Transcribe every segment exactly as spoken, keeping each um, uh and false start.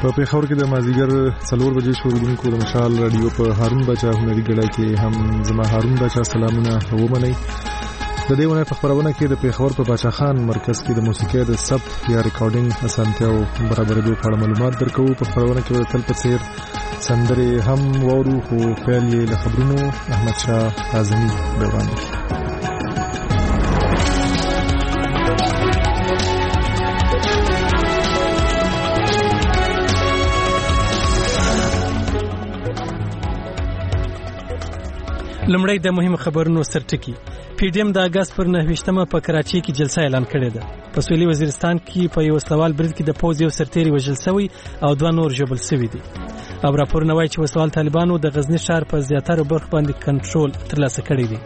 په پیښور کې د مازیګر څلور بجې شروع د مشال رادیو په هارون بچا هنري ګړای کې هم زما هارون بچا سلامونه ومنئ. د دې ونه په خبرونه کې د پیښور په باچا خان مرکز کې د موسیقۍ د سب یا ریکارډینګ اسانتیاو برابرېدو په اړه معلومات درکو. په خبرونه کې تل په څیر سندرې هم وورو خو پیل یې له خبرونو احمد شاه اعظمي دوران دی. لمړی د مهم خبرونو سرټکی. پی ډی ایم د اگست پر نهویشتمه په کراچۍ کې جلسه اعلان کړې ده. په سویلي وزیرستان کې په یو وسلوال برید کې د پوز یو سرتیری وژل شوی او دوه نور ژوبل شوي دي. او راپورونه وایي چې وسلوال طالبانو د غزنی ښار په زیاتره برخو باندې کنټرول ترلاسه کړی دی.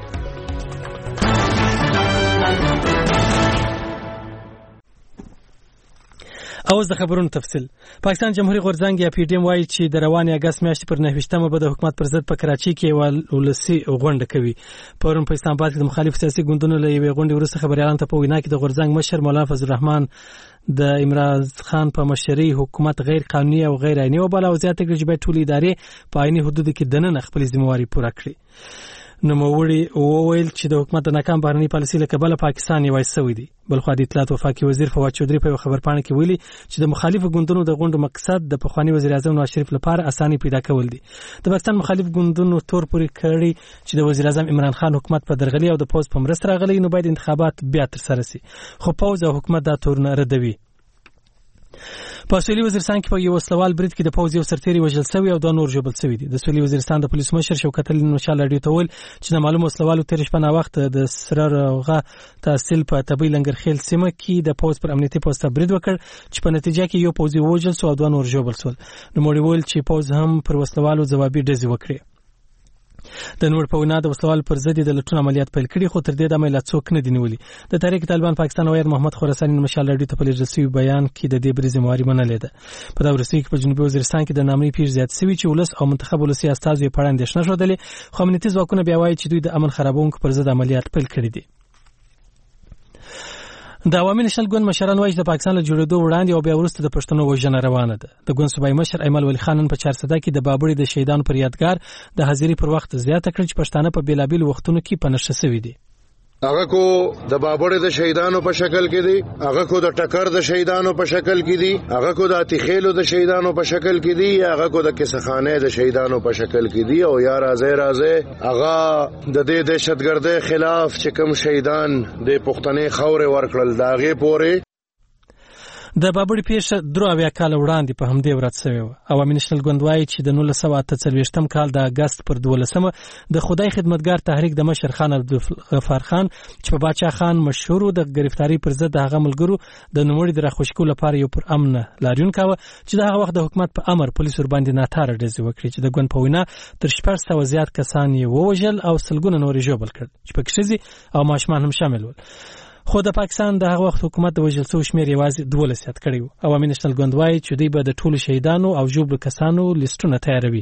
اوس د خبرونو تفصیل. پاکستان جمهوریت غورځنګ یا پی ډی ایم وایي چې د روانې اگست میاشتې پر نهویشتمه به د حکومت پر ضد په کراچۍ کې یوه ولسي غونډه کوي. پرون په اسلام آباد کې د مخالفو سیاسي ګوندونو له یوې غونډې وروسته خبریالانو ته په وینا کې د غورځنګ مشر مولانا فضل الرحمن د عمران خان په مشرۍ حکومت غیر قانوني او غیر عیني وباله او زیاته کړه چې باید ټولې ادارې په عیني حدودو کې دننه خپلې ذمہواري پوره کړي. نوموړي وویل چې د حکومت د ناکام بهرنۍ پالیسۍ له کبله پاکستان یوازې شوی دی. بلخوا د اطلاعات وفاقي وزیر فواد چودري په یو خبرپاڼه کې ویلي چې د مخالفو ګوندونو د غونډو مقصد د پخواني وزیر اعظم نواز شریف لپاره اساني پیدا کول دي. د پاکستان مخالف ګوندونو تور پورې کړی چې د وزیر اعظم عمران خان حکومت په درغلي او د پوز په مرسته راغلی نو باید انتخابات بیا ترسره شي، خو پوز او حکومت دا تورونه ردوي. په سویلي وزیرستان کې په یو وسلوال برید کې د پوز یو سرتیری وژل شوی او دوه نور ژوبل شوي دي. د سویلي وزیرستان د پولیس مشر شوکت علي نوشال راډیو ته ویل چې د معلوم وسلوالو تېره شپه ناوخته د سره روغه تحصیل په طبي لنګرخیل سیمه کې د پوز پر امنیتي پوسټ برید وکړ چې په نتیجه کې یو پوځي وژل شو او دوه نور ژوبل شول. نوموړي ویل چې پوز هم پر وسلوالو ځوابي ډزې وکړې. د نور په وینا د وسلوال پر ضد د لټون عملیات پیل کړي خو تر دې دمه لا څوک نه دي نیولي. د تحریک طالبان پاکستان وایي محمد خراساني مشال راډیو ته په لږ بیان کې د دې بریز مهاري منلې ده. په دا ورسې کې په جنوبي وزیرستان کې د نامرې پیر زیات سوي چې ولس او منتخب ولسی استازي په اړه اندېښنه شودلې، خو امنیتي ځواکونه بیا وایي چې دوی د امن خرابونکو پر ضد عملیات پیل کړي دي. د عوامي نشنل ګوند مشران وایي چې د پاکستان له جوړېدو وړاندې او بیا وروسته د پښتنو وژنه روانه ده. د ګوند صوبایي مشر ایمل ولی خان په چارسده کې د بابړي د شهیدانو پر یادګار د حاضرۍ پر وخت زیاته کړ چې پښتانه په بیلابیل وختونو کې په نشه شوي دي. هغه کو د بابړې د شهیدانو په شکل کې دي، هغه کو د ټکر د شهیدانو په شکل کې دي، هغه کو د اتیخېلو د شهیدانو په شکل کې دي، هغه کو د کیسخانه د شهیدانو په شکل کې دي. او یا راځي راځي هغه د دې دهشتګردۍ خلاف چې کوم شهیدان د پښتنې خاورې ورکړل داغه پورې د بابړي پیښه درو اویا کال وړاندې په همدې ورځ شوې وه. عوامي نشنل ګوند وایي چې د نولس سوه اته څلوېښتم کال د اګست پر دولسمه د خدای خدمتګار تحریک د مشر خان عبدالغفار خان چې په باچا خان مشهور د گرفتاری پر ضد د هغه ملګرو د نوموړي د راخوشکو لپاره یو پر امن لاریون کاوه چې د هغه وخت د حکومت په امر پولیس ور باندې ناتاره ډزې وکړي چې د ګوند په وینا تر شپږ سوه زیات کسان یې ووژل او سلګونه نور یې ژوبل کړل چې پکې ښځې او ماشومان هم شامل ول. خو د پاکستان د هغه وخت حکومت د وژل شوو شمېر یوازې دولس یاد کړی و. عوامي نشنل ګوند وایي چې دوی به د ټولو شهیدانو او ژوبلو کسانو لیسټونه تیاروي.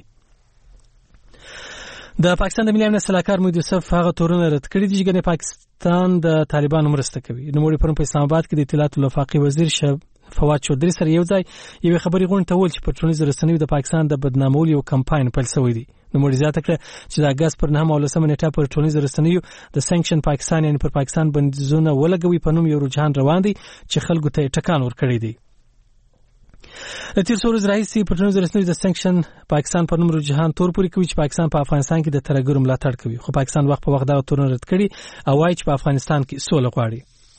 د پاکستان د ملي امنیت سلاکار محمد یوسف هغه تورونه رد کړي دي چې ګنې پاکستان د طالبانو مرسته کوي. نوموړي پرون په اسلام آباد کې د اطلاعات وفاقي وزیر شب فواد چودري سره یو ځای یوې خبرې غونډې ته وویل چې په ټولنیزو رسنیو د پاکستان د بدنامولو یو کمپاین پیل شوی دی. نوموړي زیاته کړه چې د اګست پر نهمه او لسمه نیټه پر ټولنیزو رسنیو د سانکشن پاکستان یعنې پر پاکستان بندیزونه ولګوي په نوم یو رجحان روان دی چې خلکو ته ټکان ورکړی دی. د تیر څو ورځې راهیسې په ټولنیزو رسنیو د سانکشن پاکستان پر نوم رجحان تور پورې کوي چې پاکستان په افغانستان کې د ترهګرو ملاتړ کوي، خو پاکستان وخت په وخت دا تورونه رد کړي او وایي چې په افغانستان کې سوله غواړي.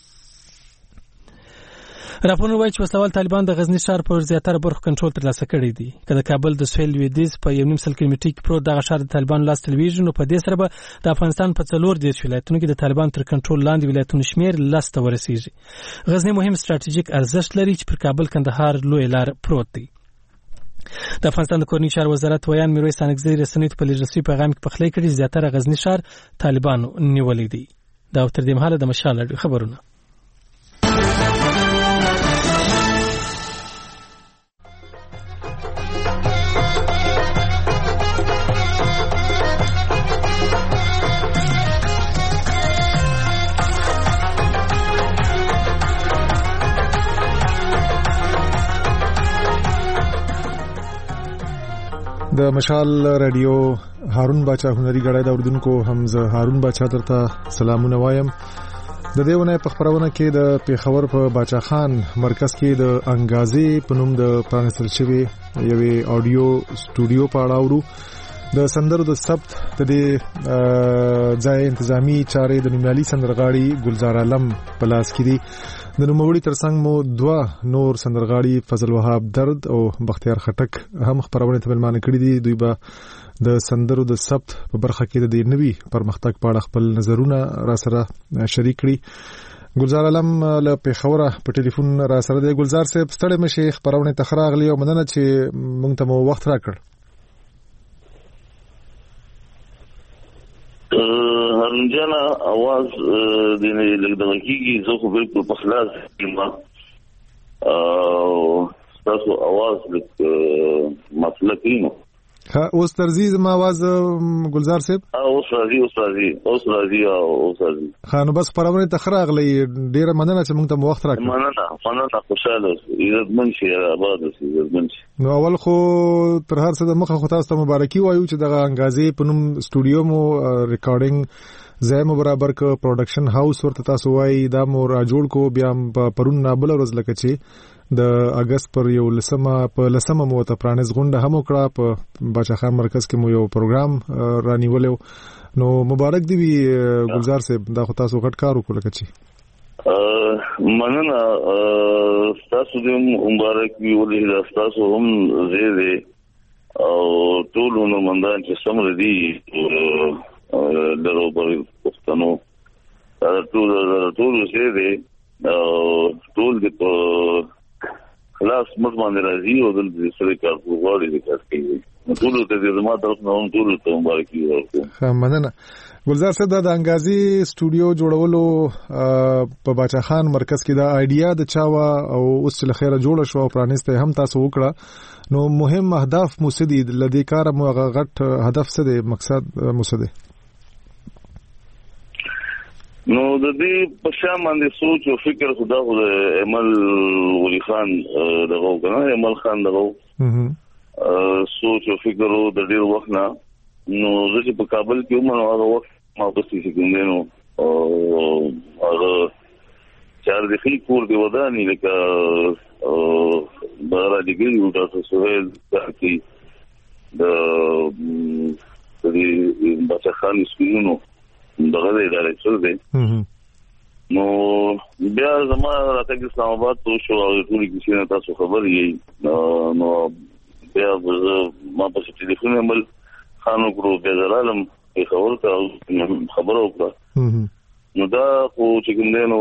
راپورونه وایي چې وسلوال طالبان د غزنی ښار پر زیاتره برخو کنټرول ترلاسه کړی دی. که د کابل د سویل لویدیځ په یو نیم سل کیلومترۍ کې پروت دغه ښار د طالبانو لاس ته لویږي نو په دې سره به د افغانستان په څلور دېرش ولایتونو کې د طالبانو تر کنټرول لاندې ولایتونو شمېر لس ته ورسیږي. غزنی مهم ستراتیژیک ارزښت لري چې پر کابل کندهار لویه لار پروت دی. د افغانستان د کورني چارو وزارت ویان میرویس انګزی رسنیو ته په لږ پیغام کې پخلی کړي زیاتره غزنی ښار طالبانو نیولې دی. دا تر دې مهاله د مشال خبرونه. د مشال رادیو هارون باچا هنري غړای د اردوونکو حمزه هارون باچا درته سلامونه وایم. د دیونه په خبرونه کې د پیښور په باچا خان مرکز کې د انګازي په نوم د پرانستل شوی یوې اډیو سټوډیو په اړه اورو. د سندرو د ثبت د دې ځای انتظامی چارې د نومیالي سندرغاړي ګلزار عالم په لاس کې دي. د نوموړي ترڅنګ مو دوه نور سندرغاړي فضل وهاب درد او بختیار خټک هم خبرونه ته ملمانه کړي دي. دوی به د سندرو د ثبت په برخه کې د دې نوي پرمختګ په اړه خپل نظرونه را سره شریک کړي. ګلزار عالم له پیښوره په ټلیفون را سره دی. ګلزار صاحب ستړي مشه خبرونه تخراغلی او مننه چې مونږ ته مو وخت راکړ. هارون جان आवाज د نه لګدل کیږي زه خو بالکل په خلاص یم او تاسو आवाज لک مطلب کینو ها اوس ترزیز ما आवाज ګلزار صاحب اوس راځي اوس راځي اوس راځي اوس راځي خانو بس پرونه تخراغلی ډیره مننه چې موږ ته وخت راکړ. مننه مننه خوشاله عزت منشي آباد اوسې عزت منشي. نو اول خو تر هر څه د مخه خو تاسو ته مبارکي وایو چې دغه انګازي په نوم سټوډیو مو ریکارډینګ ځای مو برابر ک پروډکشن هاوس ورته تاسو وایي دا مو را جوړ کو بیا پرون نابل ورځ لکه چې د اگست پر یو لسمه په لسمه مو ته پرانیز غونډه هم وکړه په باچا خان مرکز کې مو یو پروګرام رانیولو. نو مبارک دی وی ګلزار صاحب دا خو تاسو غټ کار وکړل کچې مننه تاسو دې مبارک وی ولې تاسو هم زه او ټول نو مندان چې سمره دي درو پر پښتنو دا ټول ټول زه دې ټول دې په خلاص مطمئن راځي او د سره کار وغوړي د کار کوي. ټول ته دې زما طرف نه هم ټول ته مبارکي ورکوم. مننه ګلزار صاحب. د انګازي سټوډیو جوړولو په باچا خان مرکز کې دا ایډیا د چاوا او اوس چې لخيره جوړ شو او پرانسته هم تاسو وکړه. نو مهم اهداف مسدي لدې کار مو غټ هدف څه دی مقصد مسدي نو د دې په شان باندې سوچ او فکر خدا خو عمل ولی خان دغه کنه عمل خان دغه سوچ او فکر د ډیر وخت نه نو زه په کابل کې ومه هغه وخت ما په سې کې نو او هغه چار د خلی کور دی ودانې لکه بارا دیګي یو تاسو سوهل کې د دې باچا خان سکولونو دغه دی ډایرکټر دی. نو بیا زما راته اسلام آباد ته شو او ټول کیسه نه تاسو خبر یې نو بیا ما په ټلیفون عمل خانو کړو بیا زرالم خبر ته خبر وکړه. نو دا خو چې کوم نو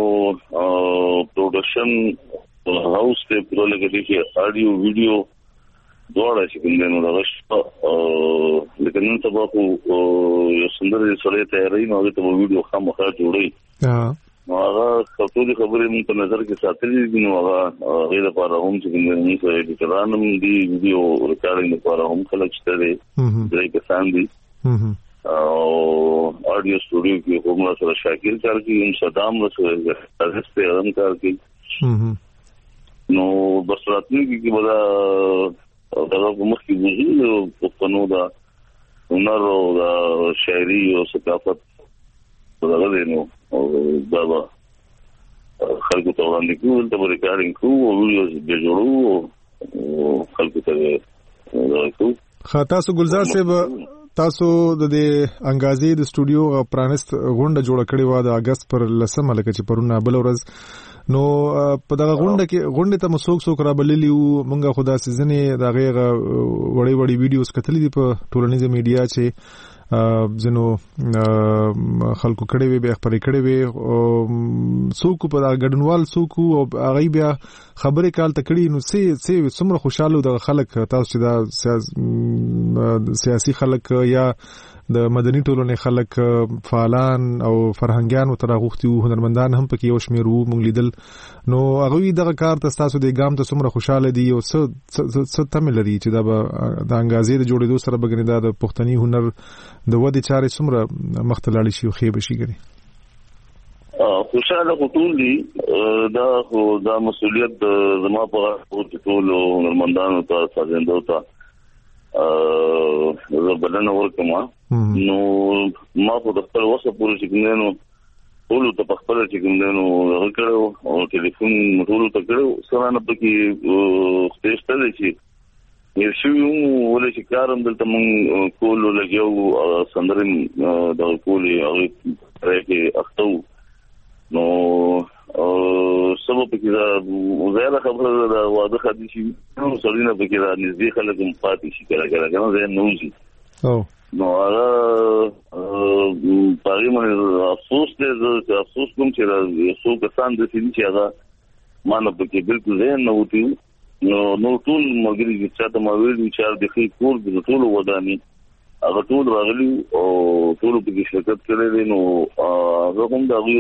پروډکشن هاوس ته په لګې کې اډیو ویډیو دوړه چې کوم نو دا شته لکه نن سبا خو یو سندر سره تیاری نو ته ویډیو خامخا جوړي. نو هغه ټول خبرې مون په نظر کې ساتلې دي. نو هغه غیر لپاره هم چې کوم نه کوي چې ترانم دي ویډیو ریکارډینګ لپاره هم خلک شته دي درې کسان دي او اډیو سټوډیو کې هم سره شاکر کار کوي هم صدام سره تاسو هم کار کوي. نو بس راتلونکي کې بدا دغه مخکې وزیر په قانون دا هنر او دا شاعري او ثقافت دغه نو دا خلکو ته وړاندې کوو ته ریکارډینګ کوو او ویډیوز به جوړو او خلکو ته ورکوو. تاسو ګلزار صاحب تاسو د دې انګازي د سټوډیو پرانست غونډه جوړ کړې و د اگست پر لسمه لکه چې پرونه بل ورځ. نو په دغه غونډه کې غونډه ته مسوک سوک را بللی او مونږه خدا سيزنه دغه وړي وړي ویډیوز کتلې دي په ټولنیزه میډیا چې زنو خلکو کړي وي به خبرې کړي وي او څوک په غډنوال څوک او هغه بیا خبرې کال تکړي نو سي سي څومره خوشاله د خلک تاسو چې دا سیاسي خلک یا د مدني ټولنې خلک فعالان او فرهنګيان او تراغوختي او هنرمندان هم پکې یو شمیر وو مونږ لیدل. نو هغه دغه کار تاسو د ګام ته څومره خوشاله دي او څه څه تم لري چې دا د انګازي د جوړېدو سره بګنی دا د پښتني هنر د ودې چارې څومره مختلالي شي او خېب شي ګري. خوشاله ټول دي دا خو دا مسؤلیت زما په ټول هنرمندانو ته سازندو ته زه بلنه ورکوم نو ما په خپل وسه پورې چې کومنو ټول ته په خپل چې کومنو هغه کړو او ټلیفون ټول ته کړو سره نه پکې ستېشته دي چې یو شی ولې چې کارم دلته مونږ کول لګیو سندرم د کولې هغه راکې اختو نو سبب کې دا وزاره خبره دا واده خدي شي نو سړی نه پکې دا نږدې خلک هم پاتې شي کړه کړه کنه زه نوځي او نو هغه پاره مې افسوس دې زه افسوس کوم چې دا څو کسان د سړي چې هغه مانه پکې بالکل ذهن نه وتی نو نو ټول مګری چې تاسو ما ویل چې د خې کور د ټول وداني هغه ټول راغلي او ټول په شرکت کړي نو هغه هم دا وی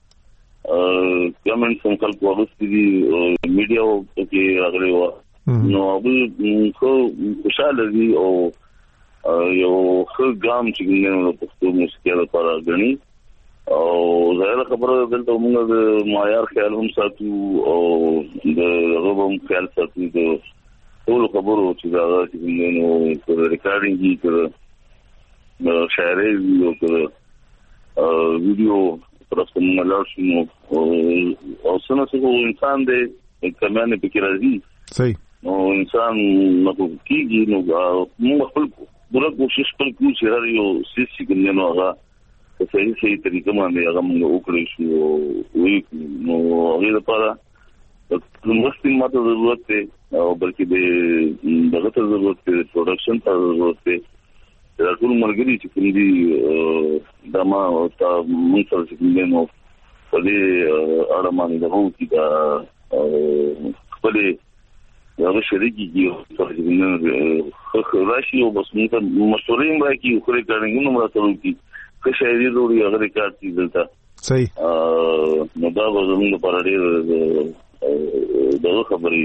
کمنټ هم خلکو ورسته دي میډیا او کې راغلي و نو هغه خو خوشاله دي او یو ښه ګام چې ګننه په پښتو موسیقي لپاره غني او زه خبره دلته موږ د معیار خیال هم ساتو او د غوبم خیال ساتو د ټول خبرو چې دا چې ګننه په ریکارډینګ کې د شاعري او د ویډیو پرسته مونږ شنو او څنګه چې انسان دې کمانه پکې راځي صحیح نو انسان نو کېږي نو موږ خپل پوره کوشش کوو چې هر یو سیس چې ګننه هغه په صحیح صحیح طریقه باندې هغه موږ وکړو شو وی نو هغه لپاره د مستي ماته ضرورت دی او بلکې د دغه ته ضرورت دی پروډکشن ته ضرورت دی دا ټول مرګري چې کوم دي دا ما او تا موږ سره چې کوم نو په دې اړه باندې د هو کې دا خپل یو شریکي کیو چې نو خو راشي او بس موږ مشورې راکې خو ریکارډینګ نو راځو کې که شاعري ضروري هغه ریکارډ کی دلته صحیح نو دا زموږ لپاره ډېر دغه خبرې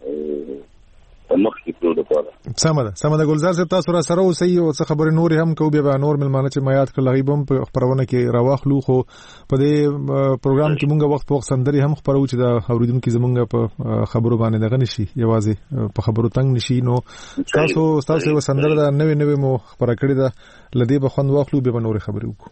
مخکې ټول لپاره سمه ده سمه ده ګلزار صاحب تاسو را سره اوسئ او څه خبرې نور هم کوو بیا نور ملمانه چې ما یاد کړل هغه هم په خبرونه کې راواخلو خو په دې پروګرام کې مونږ وخت په وخت سندري هم خبرو چې دا اوریدونکو زمونږ په خبرو باندې دغه نشي یوازې په خبرو تنگ نشي نو تاسو تاسو سندره دا نوې نوې مو خبره کړې ده لدی به خوند واخلو به نور خبرې وکړو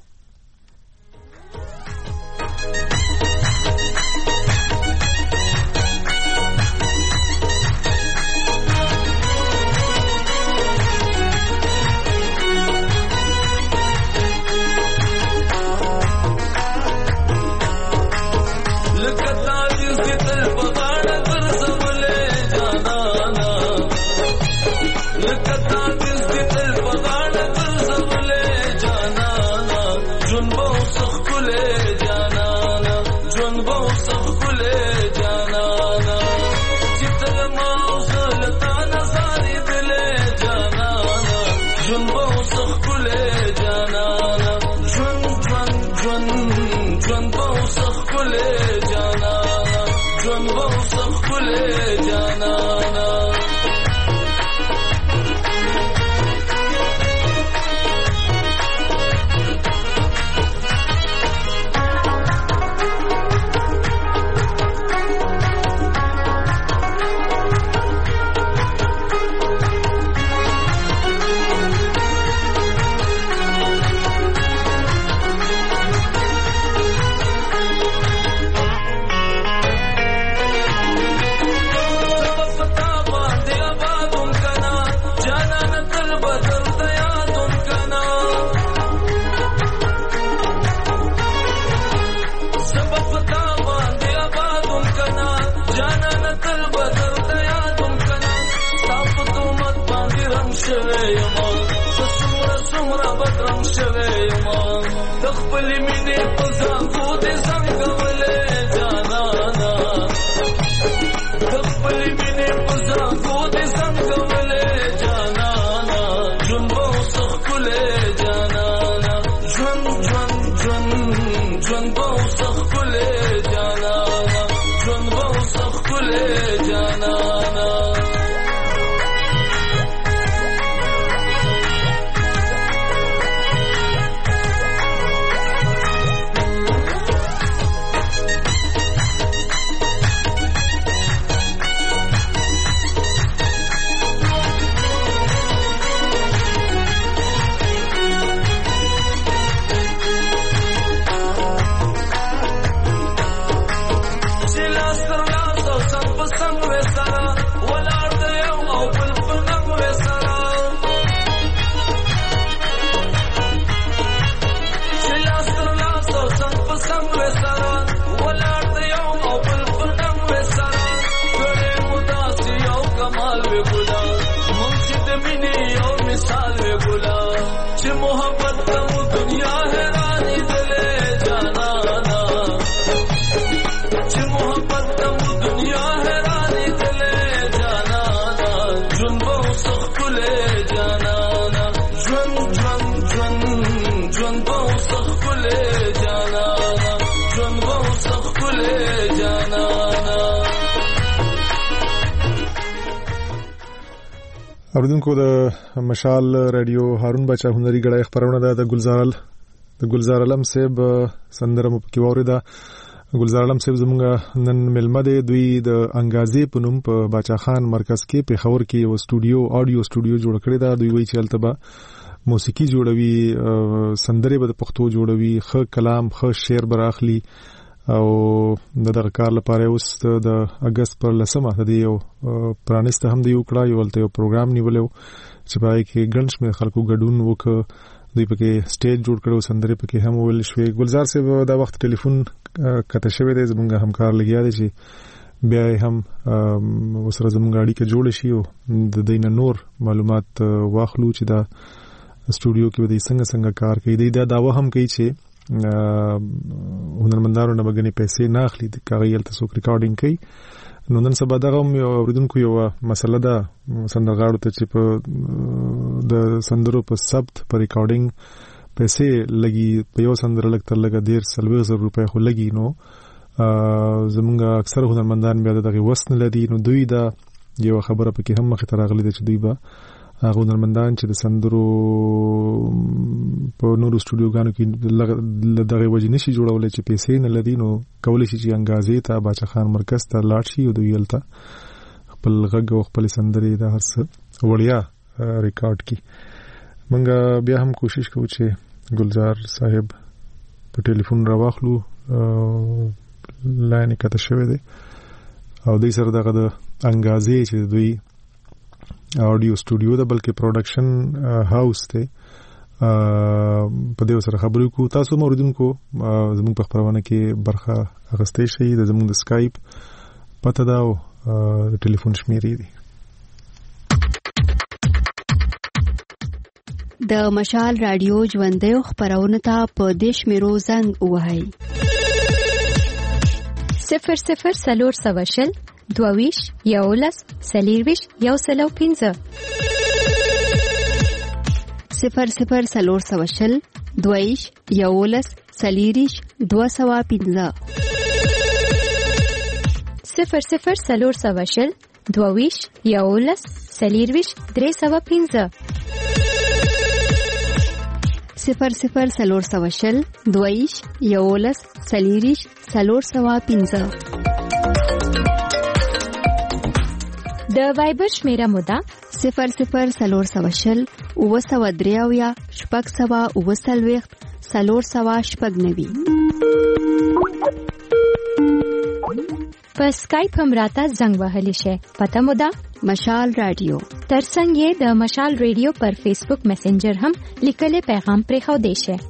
اوریدونکو د مشال رادیو هارون بچا هنري غړای خبرونه ده د گلزار د گلزار علم صاحب سندره مو پکې وریدا. گلزار علم صاحب زمونږ نن ملمه دی. دوی د انګازې په نوم په باچا خان مرکز کې په خور کې یو سټوډیو اډیو سټوډیو جوړ کړی دا. دوی وایي چې البته موسیقي جوړوي، سندره به د پښتو جوړوي، خ کلام خ شعر براخلی او د دغه کار لپاره اوس د اگست پر لسمه د یو پرانسته هم دی وکړه. یو ولته یو پروګرام نیولیو چې پای کې ګڼ شمېر خلکو ګډون وکړ. دوی پکې سټیج جوړ کړو، سندره پکې هم ویل شوې. گلزار صاحب دا وخت ټلیفون کته شوی دی، زمونږ همکار لګیا دی چې بیا هم وسره زمونږ اړیکه جوړ شي او د دینه نور معلومات واخلو چې دا سټوډیو کې به څنګه څنګه کار کوي. دی دا داوا هم کوي چې هنرمندانو نه بګنی پیسې نه اخلي، د کاغیل تاسو ریکارډینګ کوي. نو نن سبا دغه اوریدونکو یو مسله ده سندرغاړو ته چې په د سندرو په ثبت په ریکارډینګ پیسې لګي، په یو سندره لګ تر لګ ډیر سلوي زر روپۍ خو لګي. نو زمونږ اکثر هنرمندان بیا دغه وسن لدی. نو دوی دا یو خبره پکې هم مخ ته راغلي چې دوی به هغه هنرمندان چې د سندرو په نورو سټوډیوګانو کې دغه وجه نشي جوړولای چې پیسې نه لدی، نو کولای شي چې انګازې ته باچا خان مرکز ته لاړ شي او دوی یلته خپل غږ او خپل سندرې د هر څه وړیا ریکارډ کی. منګه بیا هم کوشش کوو چې گلزار صاحب په ټلیفون راواخلو، لاین کته شوی دی او دوی سره دغه د انګازې چې دوی اډیو سټوډیو ده بلکې پروډکشن هاوس ته په دې سره خبرې کو. تاسو موردونکو زموږ په خبرونه کې برخه اغستې شي. د زموږ د سکایپ پته دا او د ټلیفون شمیرې دي. د مشال رادیو ژوندۍ خبرونه ته په دیش میرو زنګ وهاي صفر صفر سلور سواشل دوویش یولس سلیرویش یو سلو پینزه صفر صفر سلور سواشل دوویش یولس سلیریش دو سوا پینزه صفر صفر سلور سواشل دوویش یولس سلیرویش درې سوا پینزه صفر صفر سلور سواشل دوویش یولس سلیریش سلور سوا پینزه. د وایبر شمیره مودا صفر صفر سلور سواشل اوه سوا دریاویا شپږ سوا اوه سلویخت سلور سوا شپږ نوي. په سکایپ هم راته زنګ وهلی شي. پته مودا مشال رادیو. ترڅنګ یې د مشال رادیو پر فیسبوک میسنجر هم لیکلې پیغام پرې خو دی شي.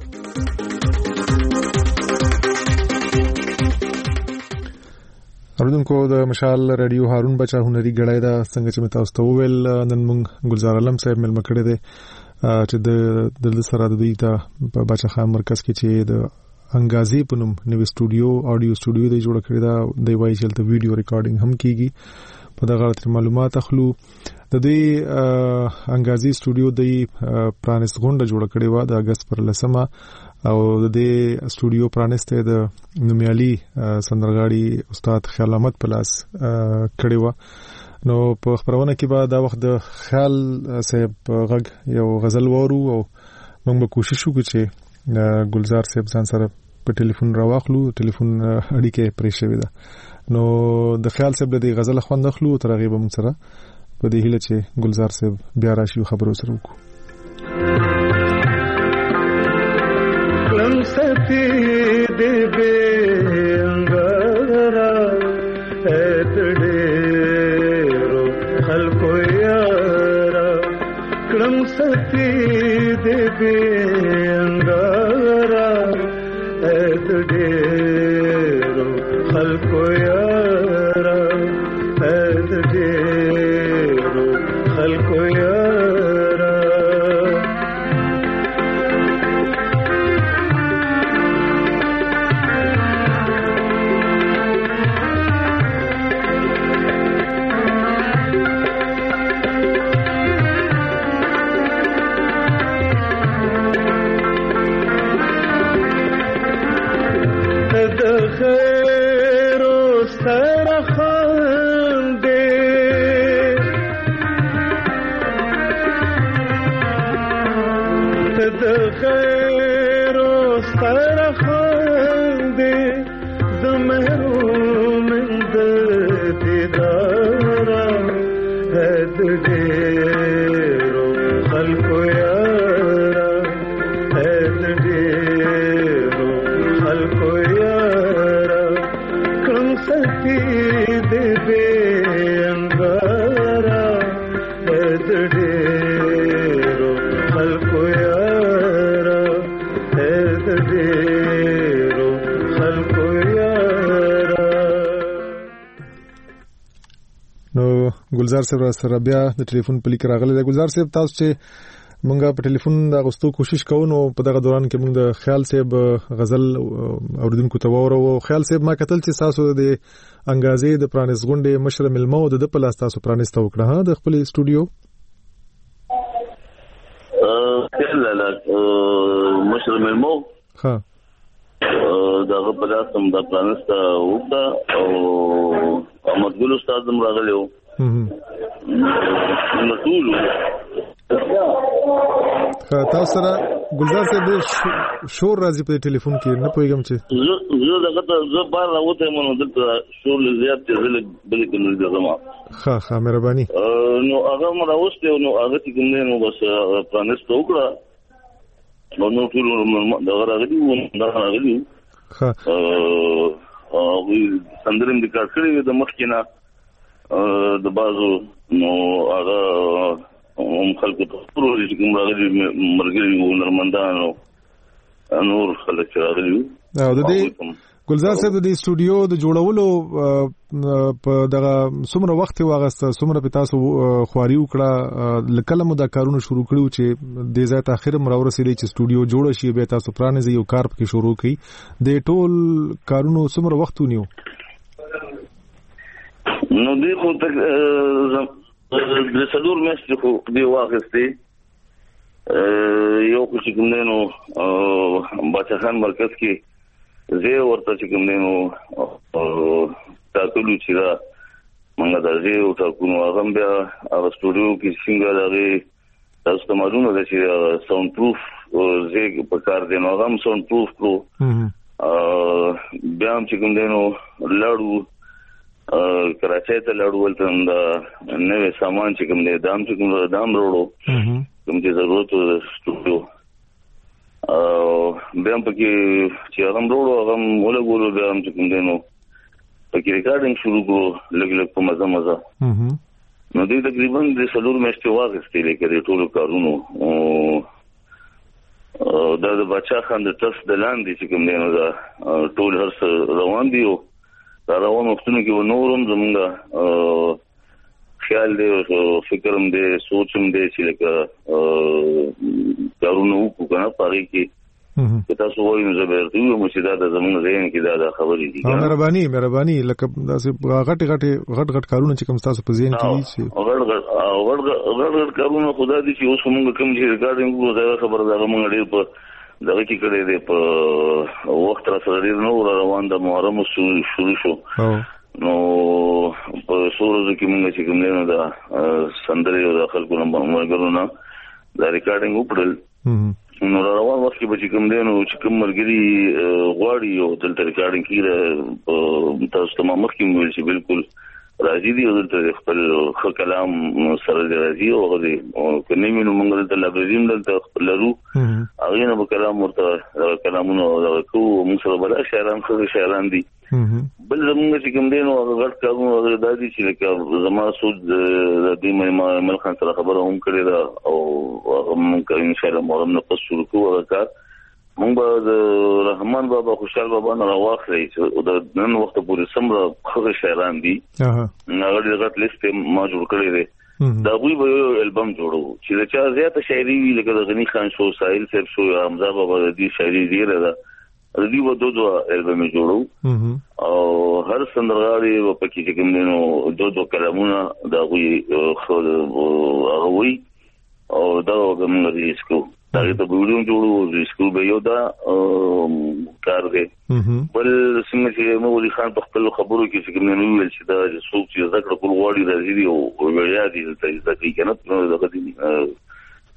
اوریدونکو د مشال رادیو هارون بچا هنري غړای دا څنګه چې تاسو ته ویل نن موږ گلزار علم صاحب مل مکړه دي چې د د سره د دوی ته په باچا خان مرکز کې چې د انګازې په نوم نوې سټوډیو اډیو سټوډیو دی جوړ کړی دا. د وایي چې ته ویډیو ریکارډینګ هم کیږي. په دغه اړه معلومات اخلو. د دې انګازې سټوډیو د پرانست غونډه جوړ کړې و د اگست پر لسمه او د دې سټوډیو پرانسته د نومیالي سندرغاړي استاد خیال احمد پلاس کړی و. نو په خبرونه کې به دا وخت د خیال صاحب غږ یو غزل وورو او موږ به کوشش وکړو چې گلزار صاحب ځان سره په ټلیفون راواخلو. ټلیفون اړیکه پرې شوې ده. نو د خیال صاحب د غزل خوند اخلو تر هغه به موږ سره په دې هیله چې گلزار صاحب بیا راشي خبرو سره وکړو. ستی دې به انګارا اتډېرو خلکو یارا کړم ستی دې به انګارا اتډېرو خلکو یارا اتډېرو خلکو یارا سرخان دې د محروم د دیدارا هد ډېرو خلکو یارا هد ډېرو خلکو یارا کوم سخي دې بې انګارا هد ډېرو خلکو یارا هد ډېرو خلکو یارا. نو ګلزار صاحب سره بیا د ټلیفون په لیک راغلی دی. ګلزار صاحب تاسو چې مونږه په ټلیفون د غوښتو کوشش کوو نو په دغه دوران کې مونږ د خیال صاحب غزل اوریدونکو ته وورو. خیال صاحب ما کتل چې تاسو د انګازې د پرانیس غونډې مشر ملمو د د پلاس تاسو پرانیسته وکړه ها د خپل استودیو لا لا مشر ملمو ها دغه پلاس هم د پرانیسته وکړه او احمد ګل استاد هم راغلی و نو ټول تاسو سره ګلزار صاحب شور راځي په ټلیفون کې نه پوهیږم چې زه زه دغه ته زه بار راوته مونږ دلته شور زیات چې زه بل کې نه ځم. ښه ښه مهرباني. نو هغه مو راوسته نو هغه چې کوم نو بس پرانیست وکړه نو نو ټول دغه راغلی و دغه راغلی ښه او سندرم د کار کړی د مخکینه د بازو نو هغه هم خلکو ته پروژې چې کوم راغلي مرګري و نرمندانو نور خلک راغلي. او د دې ګلزار صاحب د استودیو د جوړولو په دغه څومره وخت واغسته څومره په تاسو خواري وکړه لکه مو دا کارونه شروع کړو چې د ځای ته اخر مرور رسیدي چې استودیو جوړ شي به تاسو پرانه یو کار پکې شروع کړئ د ټول کارونو څومره وخت ونیو؟ نو دې خو تک د څلور میاشتې خو دې واخیستې یو خو چې کوم دی نو باچا خان مرکز کې زه ورته چې کوم دی نو ټاکلو چې دا موږ د زه او ټاکونو هغه بیا هغه سټوډیو کې څنګه راغی تاسو ته معلومه ده چې ساوند پروف زه په کار دی نو هغه هم ساوند پروف کړو بیا هم چې کوم دی نو لاړو کراچۍ ته لاړو ولته دا نوې سامان چې کوم دی دام چې کوم دام وروړو کوم چې ضرورت و سټوډیو بیا هم پکې چې هغه وروړو هغه ولګولو بیا هم چې کوم دی نو پکې ریکارډینګ شروع کړو لږ لږ په مزه مزه نو دوی تقریبا د څلور میاشتې واخیستې لکه د ټولو کارونو دا د باچا خان د ټس د لاندې چې کوم دی نو دا ټول هر څه روان دي او دا روان وختونو کې نورم زمونږ خیال دی فکر هم دی سوچ هم دی چې لکه کارونه وکړو که نه په هغې کې که تاسو وایي نو زه به درته ووایم چې دا د زمونږ ذهن کې دا دا خبرې دي مهرباني مهرباني لکه داسې غټې غټې غټ غټ کارونه چې کوم ستاسو په ذهن کې دي چې غټ غټ غټ غټ کارونه خو دا دي چې اوس مونږ کوم چې ریکارډینګ وکړو دا خبره ده هغه مونږ ډېر په دغه کې کړی دی په وخت را سره ډېر نه روان د محرم شروع شو نو په څو ورځو کې مونږ چې کوم دی نو دا سندرې او د خلکو نه ملګرو نه دا ریکارډینګ وکړل نو روان وخت کې به چې کوم دی نو چې کوم ملګري غواړي او دلته ریکارډینګ کېږي تاسو ته ما مخکې مو ویل چې بالکل راځي دي او دلته خپل ښه کلام سره راځي او هغه دی که نه وي نو موږ دلته لایبرري هم دلته خپل لرو هغې نه به کلام ورته دغه کلامونه دغه کوو موږ سره بله شاعران ښه شاعران دي بل زمونږ چې کوم دی نو هغه غټ کارونه هغه دا دي چې لکه زما سوچ د دې مل خان سره خبره هم کړې ده او هغه موږ انشاءالله محرم نه پس شروع کوو هغه کار مونږ به د رحمان بابا خوشحال بابا نه راواخلئ چې د نن وخته پورې څومره ښه شاعران دي هغه ډېر غټ لیست ما جوړ کړی دی د هغوی به یو البم جوړو چې د چا زیاته شاعري وي لکه د غني خان شو ساحل صاحب شو یا حمزه بابا د دې شاعري ډېره ده د دوی به دو دو البم جوړو او هر سندرغاړي به پکې چې کوم دی نو دو دو کلامونه د هغوی هغه وي او دا به موږ ریلیز کوو دغه ته ویډیو جوړو ریسکو به یو دا کار دی بل څنګه چې مولوي خان په خپل خبرو کې چې کوم نه ویل چې دا څوک چې ذکر کول غواړي راځي او ویاړي دي ته ځکه کنه نو دغه دي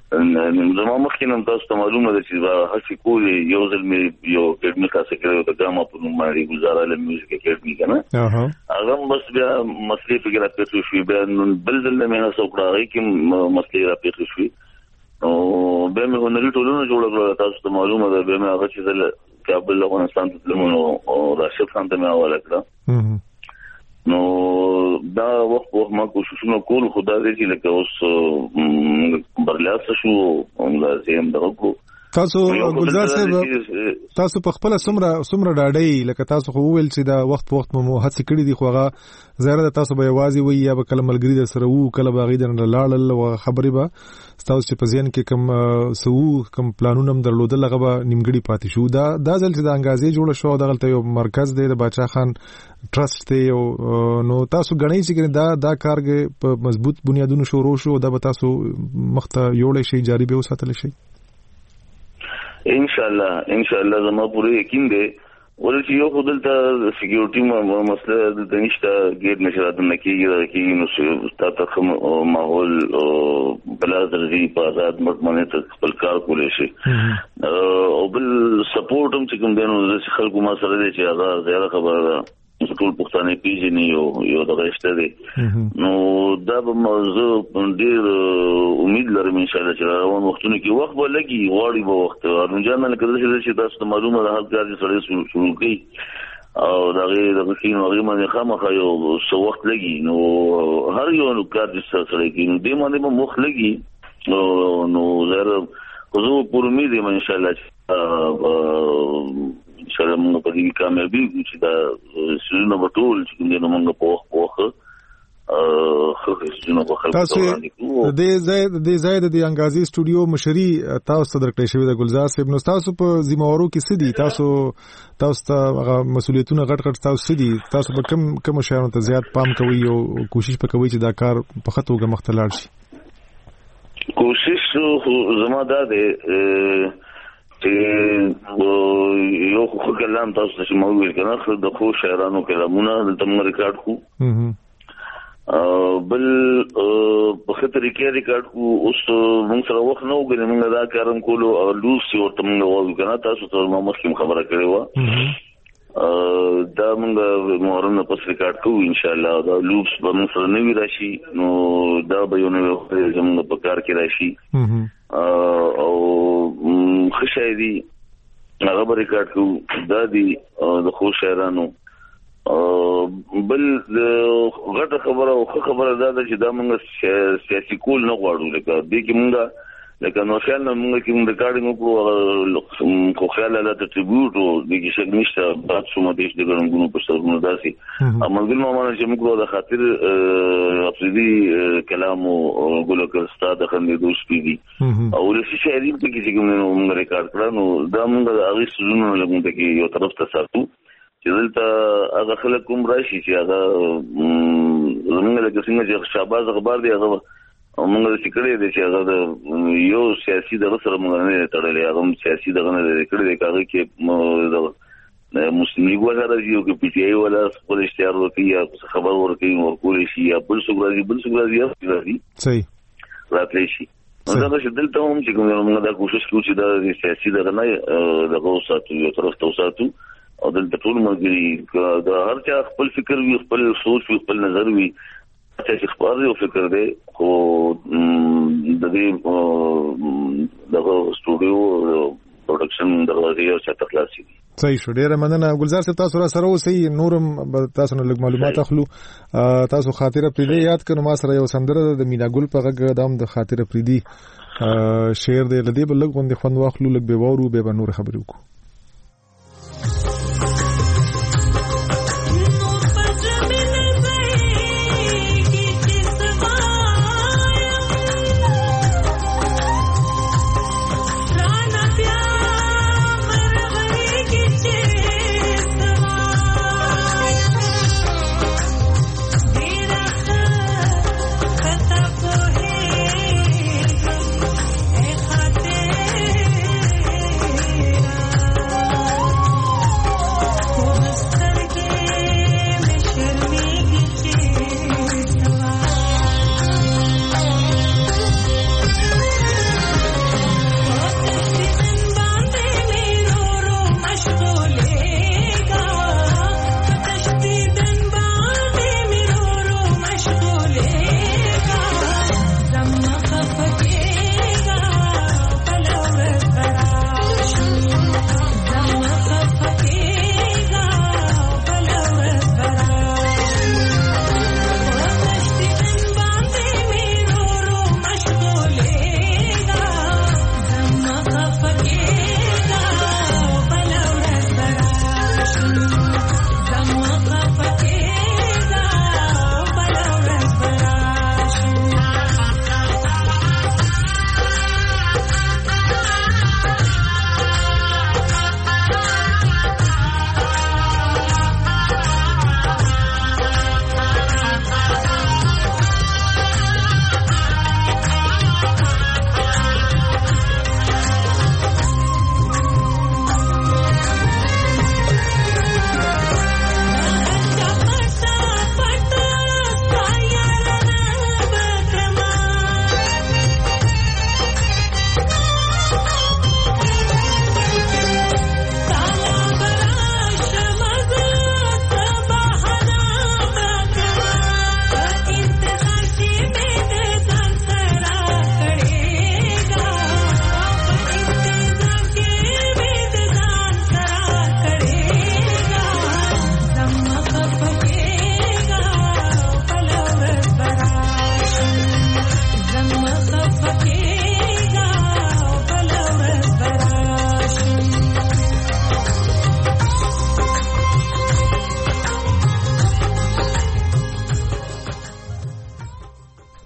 زما مخکې نن تاسو ته معلومه ده چې هڅې کولې یو ځل مې یو اکیډمي خاصه کړې د ګاما په نوم باندې ګلزار عالم میوزیک اکیډمي کنه هغه بس بیا مسلې فکر راپېښې شوې بیا بل ځل مې هڅه وکړه هغې کې مسلې راپېښې شوې نو بیا مې هنري ټولنه جوړه کړه تاسو ته معلومه ده بیا مې هغه چې زه کابل افغانستان ته تلم نو راشد خان ته مې حواله کړه نو دا وخت وخت ما کوششونه کول خدا دې چې لکه اوس برلاس شو هم لازم دغه کو تاسو ګلزار صاحب تاسو په خپل سمره سمره ډاډي لکه تاسو خو ویل چې دا وخت په وخت مو هڅه کړې دي خو هغه زیاده تاسو به یوازې وي یا به کله ملګری در سره وو کله باغې در لاړل او خبرې به تاسو چې په ځین کې کم سو کم پلانونه هم درلودل هغه به نیمګړي پاتې شو دا دا ځل چې د انګازې جوړ شو دغلته یو مرکز دی د باچا خان ټرست دی نو تاسو غنئ چې دا دا کارګه په مضبوط بنیادونو شروع شو دا به تاسو مخته یوړې شي جاری به وساتل شي ان شاء الله ان شاء الله زما پوره یقین دی ولې یو خدل ته سکیورټي مسله د نشته ګیر نشرات نه کیږي چې نو ستاسو ماحول بلا درځي په آزاد مطمئنه ته خپل کار کولای شي او بل سپورټ هم چې کوم دینو د خلکو ما سره دی چې هغه زیاده خبره ده ټول پښتانه پیژني یو یو دغه شته دی نو دا به موضوع ډېر امید لرم ان شاء الله چې روان وختونو کې وخت به لګي غواړي به وخت ارون جان نه کېدل چې تاسو ته معلومه ده هغه کار سره شروع کړي او دغه دغه کینو هغه باندې خامخا یو څو وخت لګي نو هر یو نو کار چې سره کینو دې باندې به مخ لګي نو نو زه خو په امید یم ان شاء الله سره موږ په دې کامیابی چې دا سونه وټول چې موږ موږ په وخت په وخت خو سونه په خلکو تاسو د زید د زید د انګازي سټوډیو مشري تاسو درکړې شوی د ګلزار صاحب نو تاسو په ذمہوارو کې سدي تاسو تاسو ته مسولیتونه غټ غټ تاسو سدي تاسو په کم کم شهرونو ته زیات پام کوي او کوشش وکوي چې دا کار په خطو کې مختلال شي کوشش زما دا ده چې یو خو کلام تاسو چې مو ویل کنه خو د خو شاعرانو کلامونه د تم ریکارډ کو بل په خطر کې ریکارډ کو اوس موږ سره وخت نو غوښنه موږ دا کارم کولو او لوسی ورته موږ وایو کنه تاسو ته ما مخکې خبره کړې و دا موږ مورنه پس ریکارډ کوو ان شاء الله دا لوپس به موږ سره نوی راشي نو دا به یو نوی زموږ په کار کې راشي او خشایدي هغه به ریکارډ کوو دا دی د خو شاعرانو بل غټه خبره او خبره دا ده چې دا موږ سیاسي کول نه غواړو لکه دې کې موږ لکه نو خیال نه موږ کې موږ ریکارډینګ وکړو خو خیال له ټریبیوټ او د کې شګ نشته بات شو مده چې ګرنګونو په سرونو داسي امنګل ماما چې موږ د خاطر افریدي کلام او ګلو کړستا د خندې دوه سپیدي او لسی شاعري په کې چې موږ ریکارډ کړو نو دا موږ د هغه سرونو له موږ کې یو طرف ته ساتو چې دلته هغه خلک کوم راشي چې هغه زموږ له څنګه چې شاباز خبر دی هغه موږ د فکرې د چې هغه یو سیاسي دغه سره موږ نه تړلې هغه سیاسي دغه نه کړی دی هغه کې مسلمي ګوهر راځي او کې پی ټی آی ولا خپل اشتهار ورکړي یا خبر ورکړي ورکول شي یا بل څه راځي بل څه راځي راځي صحیح راتلی شي دا چې دلته هم چې موږ دا کوشش کوو چې دا سیاسي دغه نه دغه ساتو یو طرف ته ساتو او دلته ټول مګري دا هر چا خپل فکر وي خپل سوچ وي خپل نظر وي چې خبر یو فکر دی خو د دې دغه سټوډیو پروډکشن دروازې او چا تخلاصي دي صحیح شو ډیره مننه ګلزار صاحب تاسو را سره اوسئ نورم تاسو نه لږ معلومات اخلو تاسو خاطر پریدي یاد کړئ ما سره یو سندره د مینا ګل په غږ دام د خاطر پریدي شعر دی لدی بل لږ غوندې خوند واخلو لږ به وورو به نور خبرې وکړو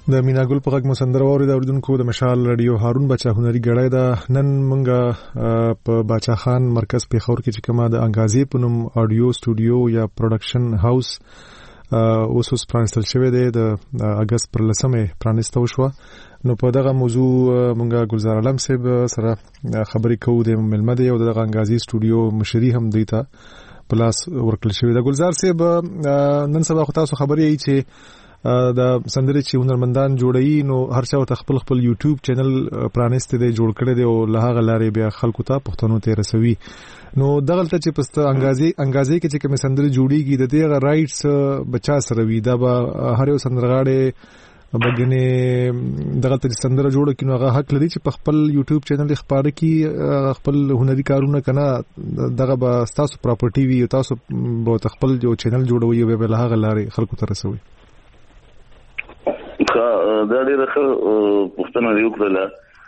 د میناګل په غږ مو سندره واوري د اوریدونکو د مشال رادیو هارون بچا هنري غړای دا نن مونږه په باچا خان مرکز پیښور کې چې کومه د انګازي په نوم اډیو سټوډیو یا پروډکشن هاوس اوس اوس پرانستل شوی دی د اگست پر لسمه پرانستو شو. نو په دغه موضوع مونږه ګلزار علم صاحب سره خبرې کوو د ملمه دی او دغه انګازي سټوډیو مشري هم دیتا پلاس ورکل شوی د ګلزار صاحب. نن سبا خو تاسو خبرې ای چې دا سندري چې هنرمندان جوړي نو هر څو ته خپل خپل یوټیوب چینل پرانست دی جوړ کړی دی او له هغه لارې بیا خلکو ته پښتنو ته رسوي. نو دغلته چې پسته انګازي انګازي کې چې کوم سندري جوړيږي د دې رائټس بچا سره وي دا به هر یو سندرغاړي بګنه دغه ته سندره جوړه کینو هغه حق لري چې په خپل یوټیوب چینل خبره کی خپل هنري کارونه کنه دغه به تاسو پراپرټي وي تاسو به خپل جو چینل جوړوي او به له هغه لارې خلکو ته رسوي. دا ډیره ښه پوښتنه دی وکړه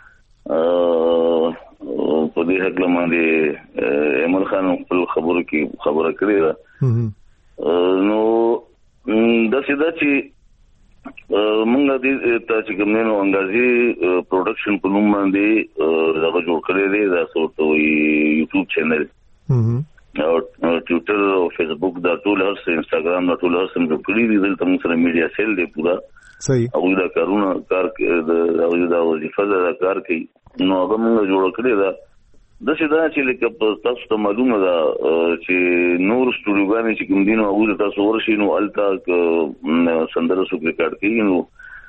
په دې حق باندې ایمل خان خپل خبرو کې خبره کړې ده. نو دا سیده چې مونږ دې ته چې کومنو انګازي پروډکشن په نوم باندې دا جوړ کړی دی دا څورته یوټیوب چینل او ټویټر او فیسبوک دا ټول هر څه انستګرام دا ټول هر څه جوړ کړی دي. دلته موږ سره میډیا سیل دی پورا صحیح او دا کارونه کار او دا وظیفه دا کار کوي. نو هغه موږ جوړ کړی دا د څه دا چې لکه تاسو ته معلومه ده چې نور سټوډیوګانې چې کوم دینو او تاسو ورشي نو التا سندره سو ریکارډ کوي نو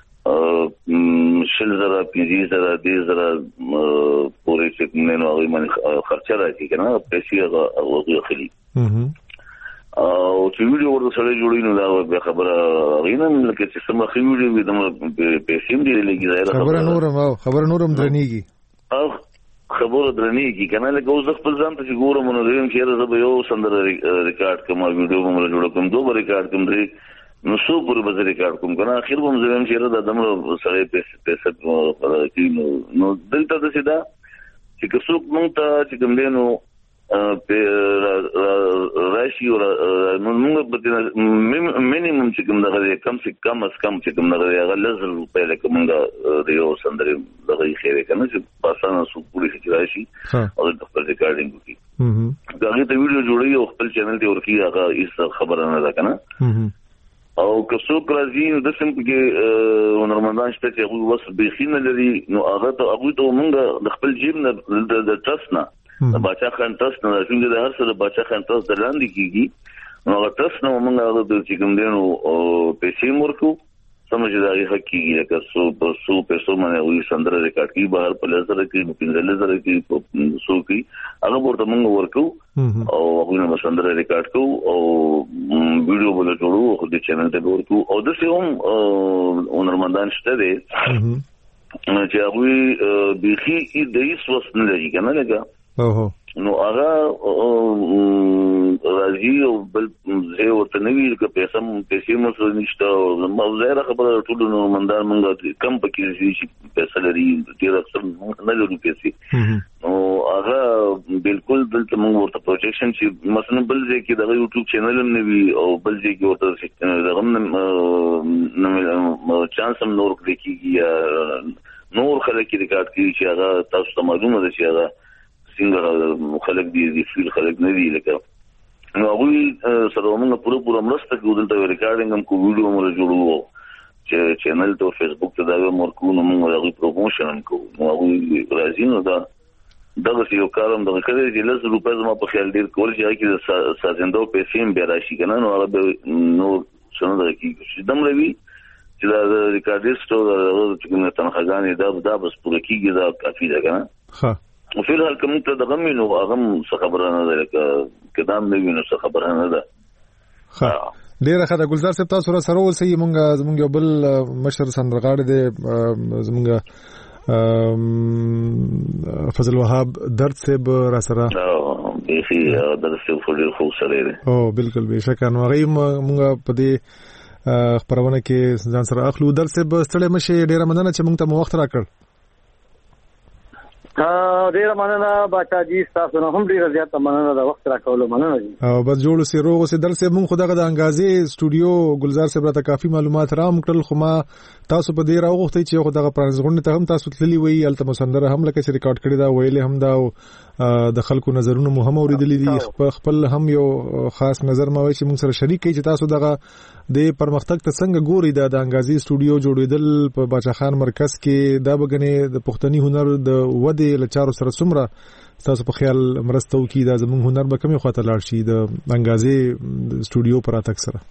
شل زره پیږي زره دې زره پورې چې کوم نو هغه باندې خرچه راځي کنه پیسې هغه هغه خلی او چې ویډیو ورته سره جوړی نو دا به خبره غینم لکه چې سم خې ویډیو وي د پیسې دې لګي ظاهر خبره نورم او خبره نورم درنیږي او خبره درنیږي کنه لکه اوس خپل ځان ته چې ګورم نو زم چې زه به یو سندره ریکارډ کوم ویډیو به موږ جوړ کوم دوه ریکارډ کوم درې نو سو پورې به ریکارډ کوم کنه اخر به زم چې دا دمر سره پیسې پیسې کینو نو دلته د سیدا چې څوک مونږ ته چې کوم دینو راشي او موږ به مینیمم چې کوم دغه کم سے کم اس کم چې کوم دغه هغه لزر روپے لکه موږ د یو سندري دغه خیره کنه چې پاسانه سو پوری چې راشي او د خپل ریکارډینګ وکړي. دا هغه ته ویډیو جوړي او خپل چینل ته ورکی هغه هیڅ خبره نه ده کنه. او که څوک راځي د سم کې هنرمندان شته چې هغه وس بخینه لري نو هغه ته هغه ته موږ د خپل جیب نه د ټرست نه د باچا خان ټرست نه څنګه د هر څه د باچا خان ټرست دلاندې کیږي نو هغه ټرست نو موږ د چې کوم دینو پیسې ورکو سمجه دا یې حقیقي لکه سو په سو پیسو باندې وي سندره ریکارډ کی بهر په لزر کې په لزر کې په سو کې هغه ورته موږ ورکو او هغه نو سندره ریکارډ کو او ویډیو بل جوړو او د چینل ته ورکو او د سیوم هنرمندان شته دي چې هغه بيخي د هیڅ وس نه لري کنه لګا نو هغه راځي او بل زه ورته نوی که پیسې پیسې مو سره نشته او ما زه خبره ټول نو مندار مونږه کم پکې شي پیسې لري ډیر اکثر نه لري پیسې نو هغه بالکل دلته موږ ورته پروټیکشن چې مثلا بل ځای کې د یوټیوب چینل هم نوي او بل ځای کې ورته دغه نو چانس هم نور کړی نور خلک ریکارډ کوي چې هغه تاسو ته معلومه ده چې هغه څنګه خلک دي دي فیل خلک نه دي لکه نو هغه سره موږ پوره پوره مرسته کوو دلته ریکارډینګ هم کوو ویډیو موږ جوړوو چې چینل ته فیسبوک ته دا موږ کوو نو موږ هغه پروموشن هم کوو نو هغه راځي نو دا دغه یو کارم دغه کړی چې لږ روپې زما په خیال ډیر کول چې هغه سازندو پیسې هم بیا راشي کنه نو هغه نو څنګه دا کیږي دم لوي چې دا ریکارډیسټ او چې کومه تنخواګانې دا دا بس پوره کیږي دا کافي ده کنه ها او فل هر کوم ته دغه مينو هغه څه خبره نه ده لکه کدام نه وینو څه خبره نه ده. ها ډیره ښه ده ګلزار صاحب تاسو سره سره اوسئ مونږ زمونږ بل مشر سندرغاړي دی زمونږ فضل وهاب درد صاحب را سره او بيخي درد صاحب فوډر خو سره دی او بالکل بهشکه نو هغه مونږ په دې خبرونه کې ځان سره اخلو. درد صاحب ستړي مشه ډیره مننه چې مونږ ته وخت راکړ. ډیر مننه باچا جی، تاسو نه هم ډیر زیات مننه د وخت راکولو مننه جی. او بس جوړ سي روغ سي در سي مونږ خدای د انګازي سټوډیو گلزار صاحب راته کافي معلومات رام کړل، خو ما تاسو په دې راغوختي چې خدای پرانځغونډه ته هم تاسو تللی وي، الته مسندره هم لکه چې ریکارډ کړی دا ویلې هم دا د خلکو نظرونه مو هم اوریدلې دي، خپل هم یو خاص نظر ما وایي چې مونږ سره شریک کړي چې تاسو دغه د پرمختګ ته څنګه ګوري دا د انګازي سټوډیو جوړېدل په باچا خان مرکز کې، دا بګنې د پښتني هنر د ودې لچارو سره څومره تاسو په خیال مرسته وکړي، دا زموږ هنر به کومه خواته لاړ شي د انګازي سټوډیو پر اتک سره؟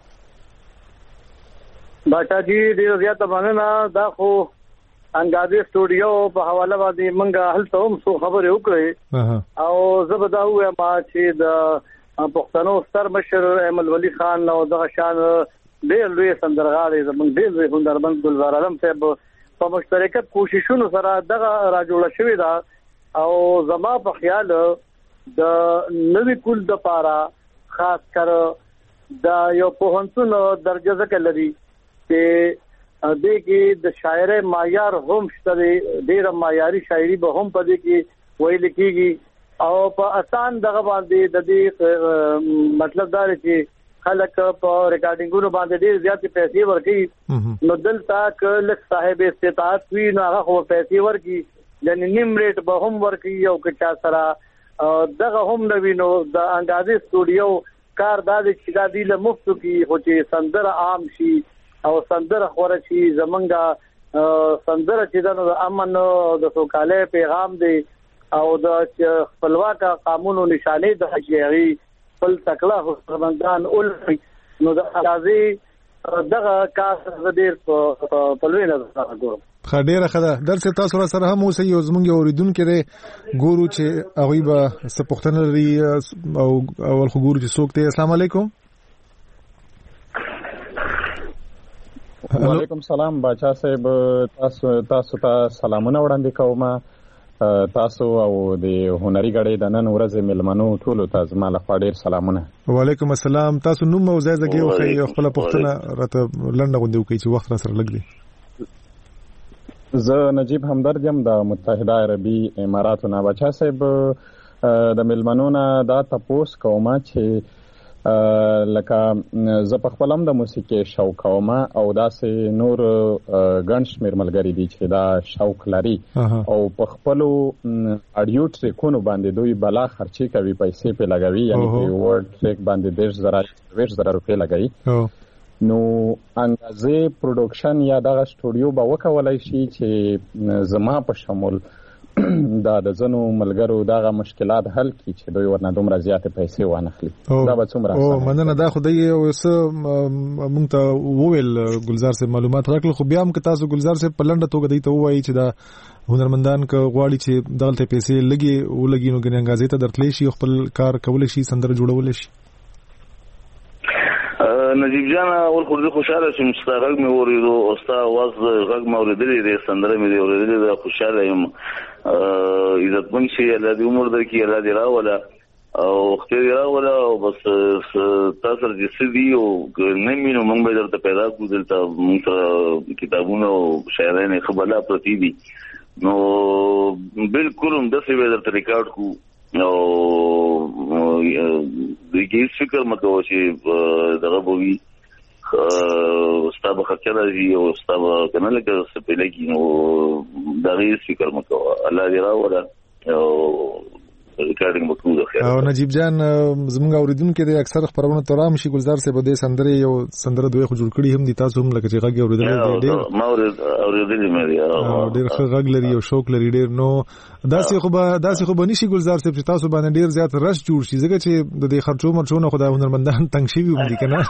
باچا جی ډیر زیات مننه. دا خو انګازي سټوډیو په حواله باندې منګه هلته هم څو خبرې وکړې او زه به دا وایم چې د پښتنو ستر مشر احمد ولی خان او دغه شان ډېر لوی سندرغاړي زموږ ډېر لوی هنرمند ګلزار عالم صاحب په مشترکت کوششونو سره دغه راجوړه شوې ده او زما په خیال د نوې کول د پاره خاص کر د یو پوهنتون درجه ځکه لري چې د کې د شاعر معیار هم شته، ډېر معیاري شاعري به هم پدې کې ویل کېږي او په آسان دغه باندې د دې مطلب دا چې خلک په ریکارډینګونو باندې ډېر زیات پیسې ورکړي، نو دلته کله صاحب استطاعت وي نو هغه خو پیسې ورکړي، یعنی نیم ریټ به هم ورکړي او که چا سره دغه هم نه وي. نو د انګازي سټوډیو کار دا دی چې دا دی له مفتو کې خو چې سندره عام شي او سندره خوره شي، زمونږه سندره چې دا د امن او د سوکالۍ پیغام دی او د خپلواک قانونو نشانه د حقیقي خپل تکړه هنرمندان اول نو د انګازي دغه کار ډېر په لوی نظر ګورم. خډيره خدا درڅ تاسو سره هم اوسې یو زمونږ اوریدونکو کې ګورو چې هغه به سپوښتنه لري او اول خو ګورو چې څوک دی. السلام علیکم. وعلیکم سلام باچا صاحب، تاسو تاسو ته سلامونه وړاندې کوم، تاسو او د هنري غړي د نن ورځې ملمنو ټولو ته زما لخوا ډېر سلامونه. وعلیکم السلام. تاسو نوم او ځای زګي او خي خپل پښتنه راته لنډه غونډه وکړي چې وخت را سره لګ دی. زه نجیب همدرد یم د متحده عربي اماراتو نه. باچا صاحب د ملمنو نه دا تپوس کوم چې لکه زه په خپل هم د موسیقي شوق کوم او داسې نور ګڼ شمېر ملګري دي چې دا شوق لري او په خپلو اډیو ټریکونو باندې دوی بلا خرچې کوي، پیسې پې لګوي، یعنې په ورډ ټریک باندې دېرش زره څلوېښت زره روپۍ لګوي. نو انګازې پروډکشن یا دغه سټوډیو به وکولی شي چې زما په شمول دا د ځنو ملګرو دغه مشکلات حل کړي چې دوی ورنه دومره زیاتې پیسې وانخلي؟ دا به څومره او مننه. دا خو دی یو څه مونږ ته وویل ګلزار صاحب معلومات راکړل، خو بیا هم که تاسو ګلزار صاحب په لنډه توګه دی ته ووایي چې دا هنرمندان که غواړي چې دغلته پیسې لګي ولګي نو ګنې انګازې ته درتلی شي او خپل کار کولی شي، سندره جوړولی شي. نجیب جان اول خو زه خوشاله شم چې ستا غږ مې واورېدو او ستا اواز غږ مې اورېدلی دی، سندره مې دی اورېدلې ده، خوشاله یم. عزتمند شي، الله دې عمر درکړي، الله دې راوله او وخت دې راوله او بس تا سره چې څه دي او نه وي نو موږ به درته پیدا کړو. دلته موږ سره کتابونه او شاعران ښه بلا پرتې دي، نو بلکل همداسې به درته ریکارډ کړو او دغه فکر مکو چې دغه بوي استاد خکره دی او استاد کنه لکه سپېلګي نو دغه فکر مکو الله دې راوړه او ریکارډینګ وکړو. او نجیب جان زموږ اوریدونکو د اکثر خبرونه ترام شي ګلزار صاحب د سندره یو سندره دوی خو جوړ کړی هم دي، تاسو هم لکه چې غږ اوریدل دي ډېر ما اوریدل مې او ډېر ښه غږ لري او شوق لري ډېر. نو داسې خو به داسې خو به نشي ګلزار صاحب چې تاسو باندې ډېر زیات رش جوړ شي، ځکه چې د دې خرچو مرچونه خدای هنرمندان تنګ شوي هم دي کنه.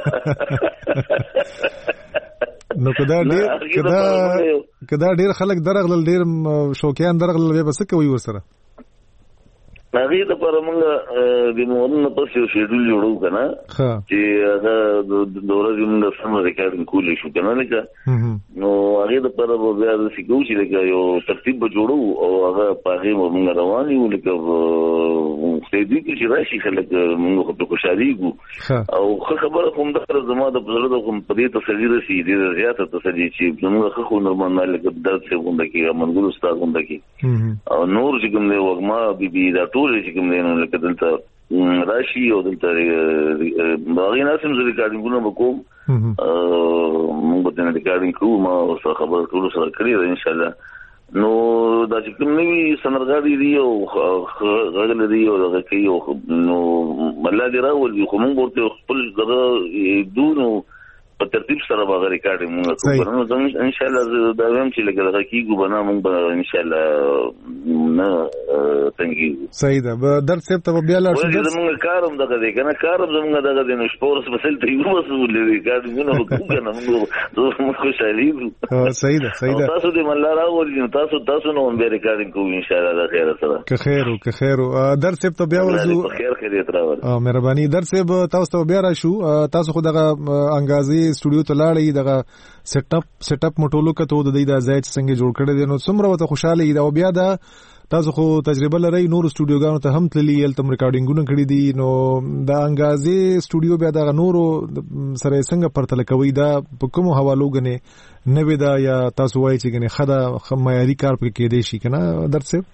نو کدا ډېر کدا کدا ډېر خلک درغلل، ډېر شوقیان درغلل، به څه کوي ورسره؟ هغه د پر موږ د مورونو په څیر شیډول جوړو کنه چې هغه د ورځې موږ سم ریکارډینګ کولې شو کنه لکه نو هغه د پر بیا د سیګو چې لکه یو ترتیب جوړو او هغه په هغه موږ روان یو لکه ستې دي چې راشي خلک موږ په خوشالي ګو او خبره کوم د زما د بزرګ کوم په دې تسلی رسي دي زیاته تسلی چې موږ خو نورمال لکه درد څه غونډه کې منګول استاد غونډه کې او نور چې کوم دی وګما بي دا ټول چې کوم دی نو لکه دلته راشي او دلته باغی ناسم زری کارډینګونه وکوم موږ به نه ریکارډینګ کوو ما سره خبر ټول سره کړی ان شاء الله نو دا چې کوم نوی سندرغاړي دی او غږ لري او هغه کوي نو الله دې راولي خو موږ ورته خپل دغه دونو په ترتیب سره به ریکارډینګ موږ کوو نو ان شاء الله دا هم چې لګا کیږي بنا موږ به ان شاء الله نه څنګه صحیح ده به درس ته بیا لا شو موږ کاروم دغه دی کنه کاروم زموږ دغه دی نو شپورس مسل ته یو مسول ریکارډینګ نو کوو کنه موږ موږ خوشالي صحیح ده صحیح ده تاسو دې مله راولي تاسو تاسو نو به ریکارډینګ کوو ان شاء الله د خیر سره که خیر او که خیر درس ته بیا ورزو خیر خیریت راوړ او مهرباني درس تاسو ته بیا راشو تاسو خو دغه انګازي سټوډیو ته لاړې دغه سیټ اپ سیټ اپ موټولو کته د دې د ځای څنګه جوړ کړی دی نو څومره وته خوشاله دی او بیا دا تاسو خو تجربه لرئ نور سټوډیوګانو ته هم تللی ال تم ریکارډینګونه کړی دي نو دا انګازي سټوډیو بیا د نورو سره څنګه پرتل کوي دا په کوم حوالو غنه نوې دا یا تاسو وایي چې غنه خدا معیاري کار پکې کې دی شي کنه درڅ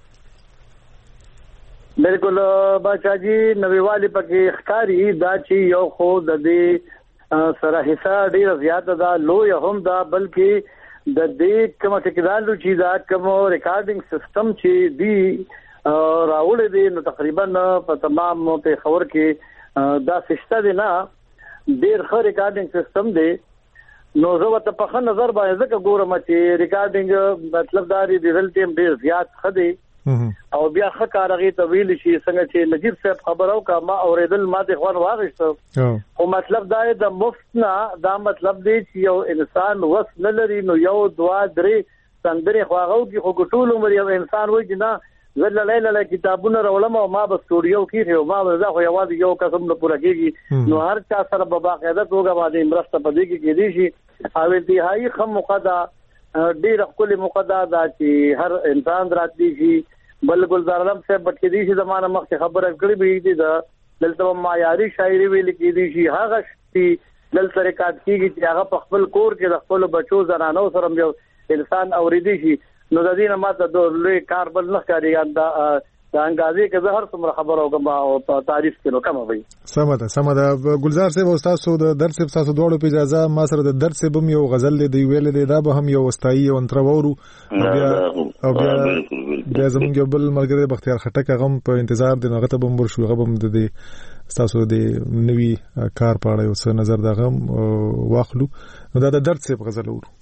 بالکل بچا جی نویوالی پکې ښکاری دا چې یو خو د دې سره حصہ ډیر زیاته دا لوی هم دا بلکې د دې کوم ټیکنالوژي دا کوم ریکارډینګ سیستم چې دی راوړل دي نو تقریبا په تمام په خبر کې دا سشته دي نه ډیر ښه ریکارډینګ سیستم دی نو زه ته په خن نظر باندې ځکه ګورم چې ریکارډینګ مطلب دا دی ریزلټ هم ډیر زیات خدي او بیا خکارغه طویل شي څنګه چې نجیب صاحب خبرو کا ما اوریدل ما د خوان واغښت او مطلب دا د مفت نه دا مطلب دی چې یو انسان وس نه لري نو یو دوا درې څنګه خواغو کې خو ټول عمر یو انسان وای چې نه زل لیلا کتابونه راولم او ما بس سټوډیو کې ما زه خو یوازې یو قسم نه پوره کیږي نو هر چا سره په باقاعده توګه باندې مرسته پدې کې کېدی شي او انتهایی خم مقدا ډیر خپل مقدا دا چې هر انسان راتلی شي بل ګلزار علم صاحب بټ کې دي چې زمانه مخکې خبره کړې به دي دا دلته معیاري شاعري ویل کې دي شي هغه چې دلته ریکارډ کیږي چې هغه په خپل کور کې د خپل بچو زنانو سره یو انسان اوریدي شي نو د دې نه ماته د لوی کار بل نه کوي دا دا انګازي کې زه هر څومره خبرو کوم او تعریف کړو کوم وي سمه سمه دا ګلزار صاحب استاد سو د درس صاحب تاسو دوړو په اجازه ما سره د درس صاحب یو غزل دی ویل دی دا به هم یو واستایي او انترورو بیا او بیا د زمونږ بل ملګری بختیار خټک غم په انتظار دی نغته بمبر شو غبم د دې تاسو د نوی کار پاړه یو څه نظر دا غم واخلو نو دا د درس صاحب غزل ورو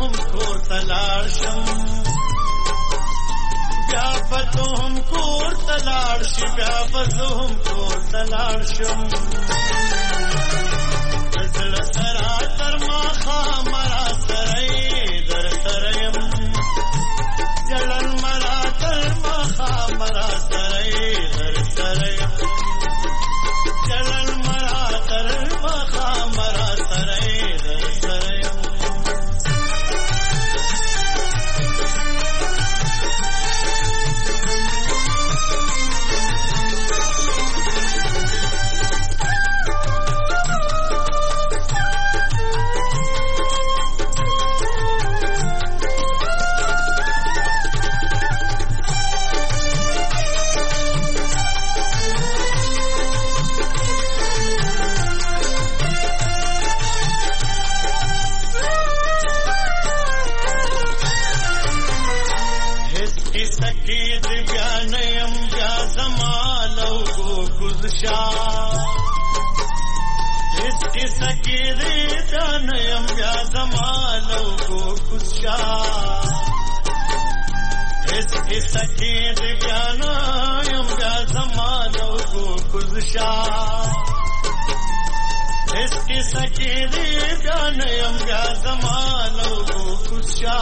Thank you. تلاړ شي بیا بزوم کور تلاړ شم زړه سره تر ما خامرا سره در سره يم جلن مرا تر ما خامرا سره در سره يم جلن مرا تر ما خامرا سره در سره يم سکید گانا یم بیا زمانو کو گزشا اس کی سکید گانا یم بیا زمانو کو گزشا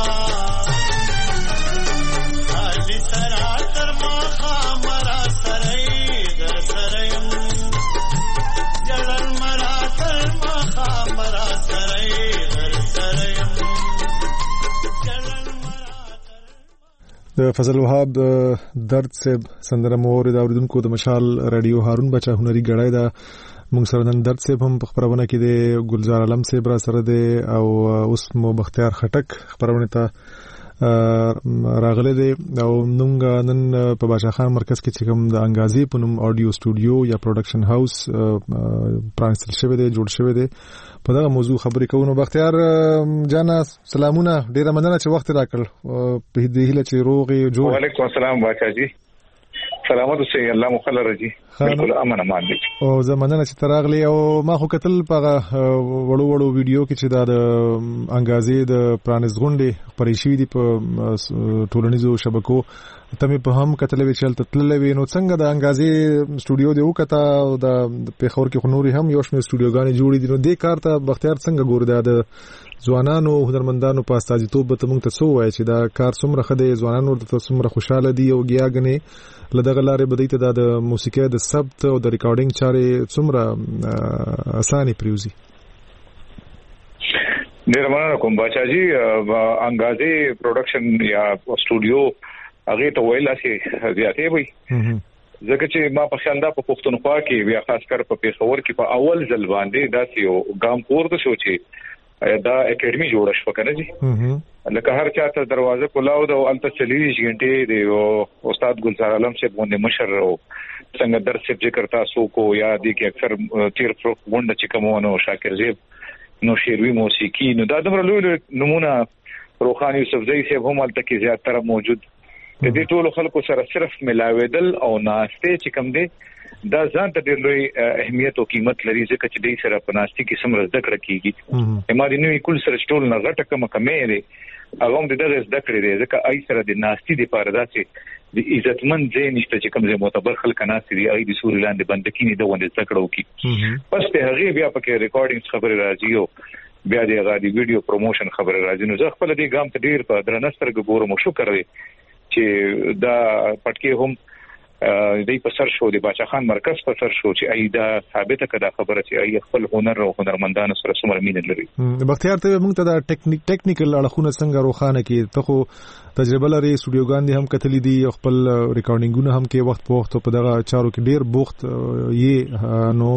علی سرا تر ما خامرا سرای در سرایم جلال مرا تر ما خامرا سرای در سرایم د فضل وهاب درد صاحب سندره مور د اوریدونکو د مشال رادیو هارون بچا هنري غړای دا موږ سره نن درد صاحب هم په خبرونه کې د ګلزار عالم صاحب را سره دی او اوس مو بختیار خټک خبرونه ته راغله دی او موږ نن په بادشاہ خان مرکز کې چې کوم د انګازي په نوم اډیو سټوډیو یا پروډکشن هاوس پرانستل شوی دی جوړ شوی دی په دغه موضوع خبرې کوو. بختیار جانا سلامونه ډیره مننه چې وخت راکړ په دې هیله چې روغي جوړ. وعلیکم السلام باچاجي سلامات اوسئ الله مو خل راځي بالکل امن امان دي او زمونږ چې تراغلی او ما خو کتل په وړو وړو ویډیو کې چې دا د انګازي د پرانیز غونډې پرې شوې دي په ټولنیزو شبکو ته مې په هم کتلې چې تللې وي نو څنګه د انګازي سټوډیو دی وکتا او د پیښور کې خنوري هم یو شمېر سټوډیوګانې جوړې دي نو دې کار ته بختیار څنګه ګوري دا د ځوانانو هنرمندانو په استازیتوب به موږ ته څه وایي چې دا کار څومره ښه دی ځوانانو ورته څومره خوشاله دي او ګیاګنې لدغه لارې بدایي ته د موسیقي د ثبت او د ریکارډینګ چارې څومره اساني پریوزي. ډیر مننه کوم باچاجي انګازي پروډکشن یا سټوډیو هغه ته ویل شي زیاتې وي ځکه چې ما په خیال دا په پښتونخوا کې بیا خاص کر په پیښور کې په اول ځل باندې داسې یو ګام پورته شو چې دا اکیډمي جوړه شو کنه جی لکه هر چا ته دروازه کولاو دا الته چلیږي غنټه دی او استاد ګلزار عالم صاحب باندې مشر او څنګه درس ذکر تاسو کو یا دي کې اکثر تیر فروخ غونډه چې کومونو شاکر زیب نو شیروي موسیقي نو دا دمر لوی نمونه روحاني یوسفزئی صاحب هم الته کې زیاتره موجود د دې ټولو خلکو سره صرف ملاویدل او ناشته چې کوم دی دا ځان ته ډېر لوی اهمیت او قیمت لري ځکه چې دې سره په ناشتي کې سم زده کړه کیږي اماري نوې کول سره ټول نه غټه کوم کمې لري هغه هم دغه زده کړې دي ځکه آی سره د ناشتي د پاره داسې د عزتمن ځای نشته چې کوم ځای معتبر خلک ناشتي دي آی د سوري لاندې بندکینی د ونده زده کړو کی پس ته هغه بیا پکې ریکارډینګ خبره راځي او بیا د هغه د ویډیو پروموشن خبره راځي نو زه خپل دې ګام ته ډېر په درنستر ګورم او شکر دی چې دا پټکي هم دې په سر شو د بادشاہ خان مرکز په سر شو چې ای دا ثابته کړه خبره چې ای خپل هنر او هنرمندانو سره څومره مینه لري. بختیار ته موږ ته دا ټیکنیک ټیکنیکل اړخونه څنګه روخانه کې ته خو تجربه لري سټوډیوګان دي هم کتلې دي خپل ریکارډینګونه هم کې وخت په وخت په دغه چارو کې ډیر بوخت یې نو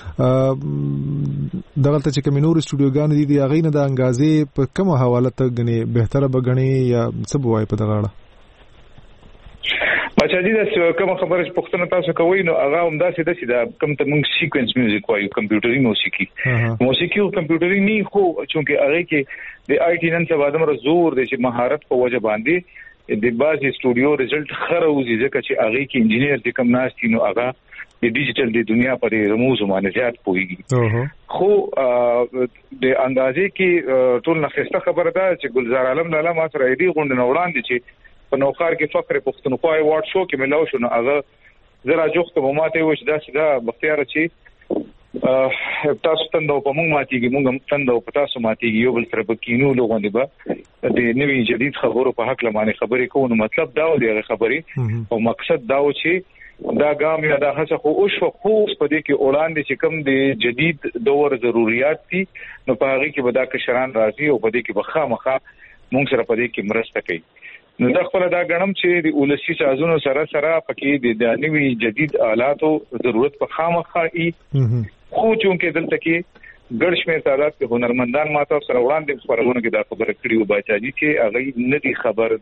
دغه ته چې کوم نور سټوډیوګان دي هغه نه د انګازي په کومه حواله ته غني بهتره بغني یا څه بوای په دغه اړه بچا دي دا کوم خبره چې پښتنه تاسو کوي نو هغه هم داسې داسې دا کوم ته موږ سیکوینس میوزیک وایو کمپیوټري موسیقي موسیقي او کمپیوټري نه خو چونکه هغه کې د آی ټي نن څخه بعد مر زور د چې مهارت په وجه باندې د بازي سټوډیو رزلټ خروزي ځکه چې هغه کې انجینیر د کم ناس دي نو هغه د ډیجیټل د دنیا په رموز باندې زیات پوهیږي خو د اندازې کې ټول نخسته خبره ده چې ګلزار عالم لاله ما سره دې غونډه وړاندې چې په نوخار کې فخر پښتونخوا ایوارډ شو کې ملاو شو نو هغه زرا جوخ ته ماته وښ دا چې دا بختیار چې تاسو تندو په موږ ماتيږي موږ تندو په تاسو ماتيږي یو بل سره په کینو لغوندې به د نوې جدید خبرو په حق لمانه خبرې کوو. مطلب دا و دی خبرې او مقصد دا و چې دا ګام یا دا هڅه خو او شو خو په دې کې وړاندې چې کوم د جدید دور ضرورت دي نو په هغه کې به دا کشران راځي او په دې کې به خامخا موږ سره په دې کې مرسته کوي. نو دا خپل دا غنم چې د ولسی سازونو سره سره پکې د نوې جدید آلاتو ضرورت په خامخا ای خو چونکه دلته کې ګډ شمیر تعداد کې هنرمندان ماته سره وړاندې خبرونه کې دا خبره کړې و باچاجي چې هغه نه دي خبر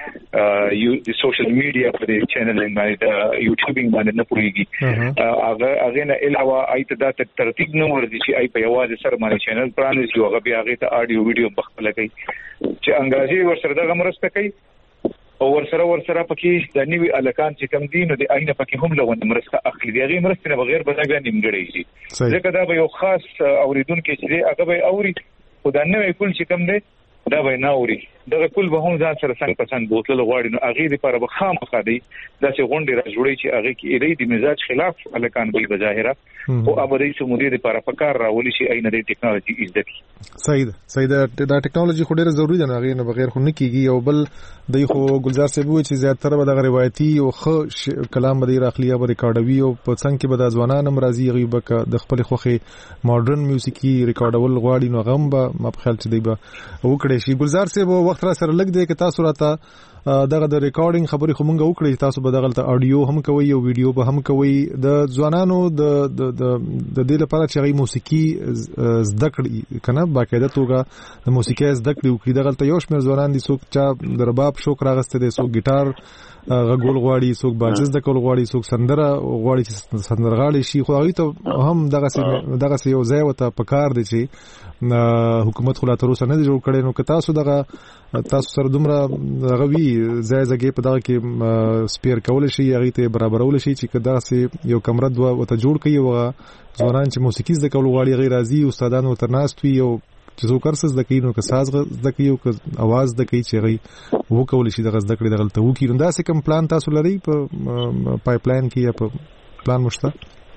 دي یو د سوشل میډیا په دې چینل باندې دا یوټیوبینګ باندې نه پوریږي هغه هغه نه علاوه ایت دا ترتیب نه وردي چې ای په یوازې سره باندې چینل پرانیز یو هغه بیا هغه ته اډیو ویډیو بخښل کوي چې انګازي ورسره دا مرسته کوي او ورسره ورسره پکې د نیوی الکان چې کم دین او د عینه پکې هم لغون مرسته اخلي دیغه مرسته نه بغیر بځای نیمګړی شي ځکه دا به یو خاص اوریدونکو چې هغه به اوري خدای نه کول چې کم دی دا به نه اوري دغه کول به هم ځان سره څنګه پسند بوتل غواړي نو هغه لپاره به خامخا دی دا چې غونډه را جوړي چې هغه کې ایری د مزاج خلاف الکان به بظاهره او ابدي سمودي لپاره پکار راولي شي عینه د ټکنالوژي عزت صحیح ده صحیح ده دا ټکنالوژي خو ډیره ضروری ده هغه نه بغیر خو نه کیږي او بل د خو ګلزار صاحب وی چې زیاتره به د روایتي او خ کلام به راخلیه به ریکارډوي او په څنګه کې به د ځوانان مرضی غیبه د خپل خوخي ماډرن میوزیکي ریکارډول غواړي نو غم به ما په خیال چې دی به وکړي شي. ګلزار صاحب وخت را سره لګ دی چې تاسو راته دغه د ریکارډینګ خبرې خو مونږ وکړې تاسو به دغه اډیو هم کوي او ویډیو به هم کوي د ځوانانو د د د دې لپاره چې غي موسیقي زده کړي کنه باقاعده توګه د موسیقي زده کړي او کې دغه یو شمېر ځوانان دي څوک چې د رباب شوق راغسته دي څوک ګیټار غول غواړي څوک باجز د کول غواړي څوک سندره غواړي چې سندرغاړي شي خو هغه ته هم دغه دغه یو ځای وته پکار دي چې حکومت خلا تر اوسه نه جوړ کړي نو که تاسو دغه تاسو سره دومره غوي ځای ځای په دغه کې سپیر کول شي هغه ته برابرول شي چې کدا سه یو کمره دوه وته جوړ کړي او ځوانان چې موسیقي د کول غواړي غیر راضي استادانو ترناست وي او چې څو کارسز د کینو که ساز د کیو که आवाज د کی چې غي وو کول شي د غز د کړي د غلطه وو کیرم دا څه کوم پلان تاسو لري په پایپ لاین کې یا په پلان مشته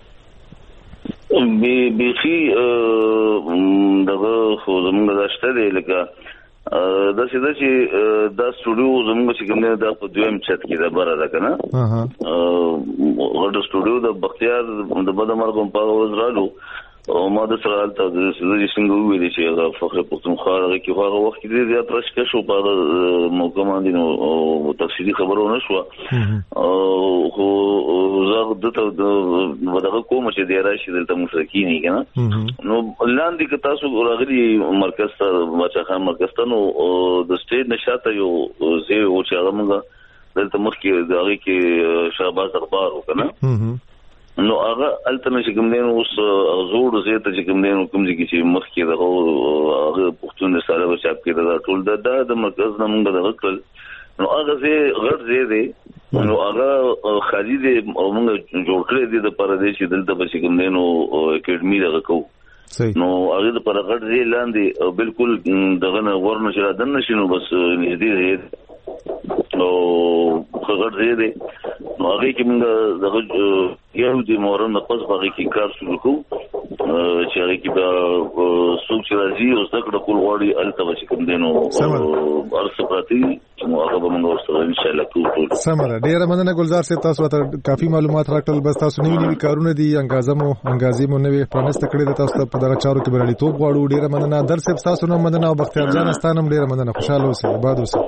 به بيخي دغه خو زموږ داشته دی لکه دا چې دا چې دا سټوډیو زموږ چې کوم دا په دویم چت کې دا بره ده کنه اها غټ سټوډیو د بختیار د بدمرغم په ورځرالو او ما د سره حالت د سړي څنګه ویل چې هغه فخر پښتونخوا هغه کې هغه وخت کې د اترش کې شو په موقع باندې نو تفصیلی خبرونه شو او خو زه د دغه کوم چې دی راشي د مشرکین کنه نو لاندې کې تاسو راغلي مرکز ته بچا خان مرکز ته نو د سټیج نشاته یو زه او چې هغه موږ دلته مخکې دغه کې شهباز اخبار وکنه نو هغه التنه چې کوم دین اوس زوړ زیاته چې کوم دین کوم چې مخکې دغه هغه پښتون سره بچاب کې دا ټول د د مرکز نمونږ دغه کول نو هغه زه غړ زه دی نو هغه خالي دی موږ جوړ کړی دی د پردیش دلته چې کوم دین اکیډمي دغه کو نو هغه د پر غړ زه لاندې بالکل دغه ورنه چې دن نشینو بس نږدې نو خبر دی دی نو هغه کې موږ دغه یو د مورن په پس باغ کې کار شروع کوو چې هغه کې د سوچ راځي او څنګه کول غواړي الته چې کوم دینو ارڅ پاتې نو هغه به موږ سره ان شاء الله کوو. سمره ډیره مننه ګلزار صاحب تاسو ته کافي معلومات راکړل بس تاسو نوی نوی کارونه دي انګازمو انګازمو نوی پرانست کړی تاسو ته په دغه چارو کې برالي توپ غواړو ډیره مننه در صاحب تاسو نو مننه او بختیار جان ستانم ډیره مننه خوشاله اوسئ آباد اوسئ.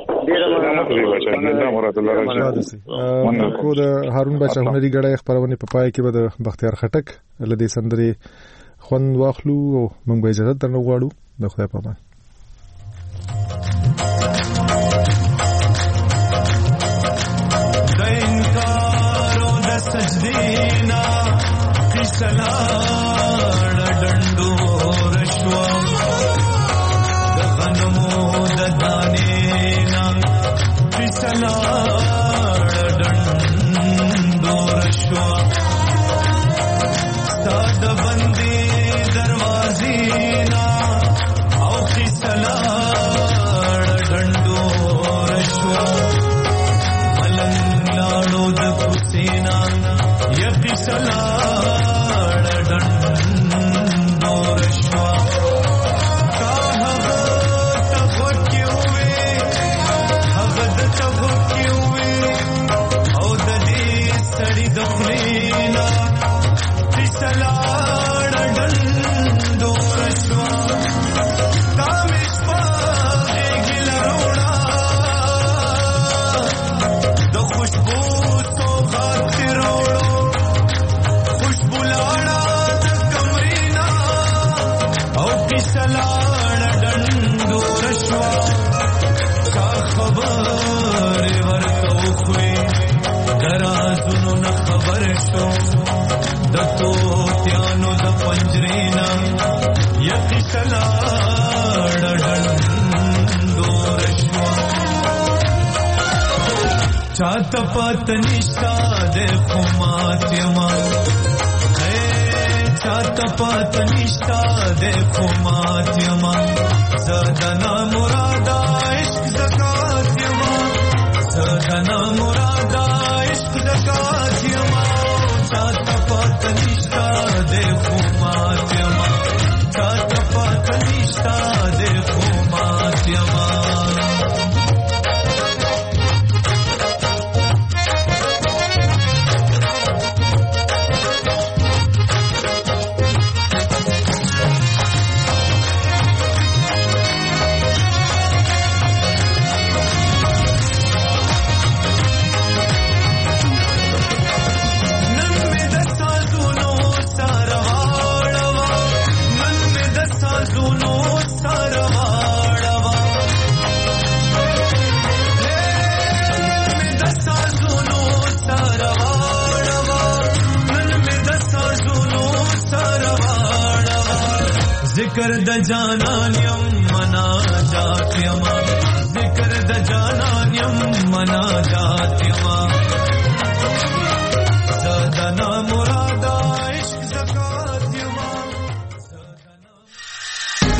کو د هارون بچا هنري غړای خبرونه په پای کې به د بختیار خټک لدې سندري خوند واخلو او موږ به اجازه درنه غواړو د خدای په امان. د انکار او د سجدینا فیصله ډندو رشوا د غنمو د دانینا فیصله ډندو رشوا ساده بندي دروازې نا او شوا چا خبر ورته خوې درازونو نه خبر شو د توتیانو د پنجرینا یقی سلاړ ډندور شوا چاته پات نشتا د خماتما چاته پات نشتا د خماتما زدنا مرادا عشق زکات یما زدنا مرادا عشق زکات یما چاته پات نشتا د خماتما چاته پات نشتا د خماتما ذکر د جانان یم منا جات یما ذکر د جانان یم منا جات یما زدنا مراد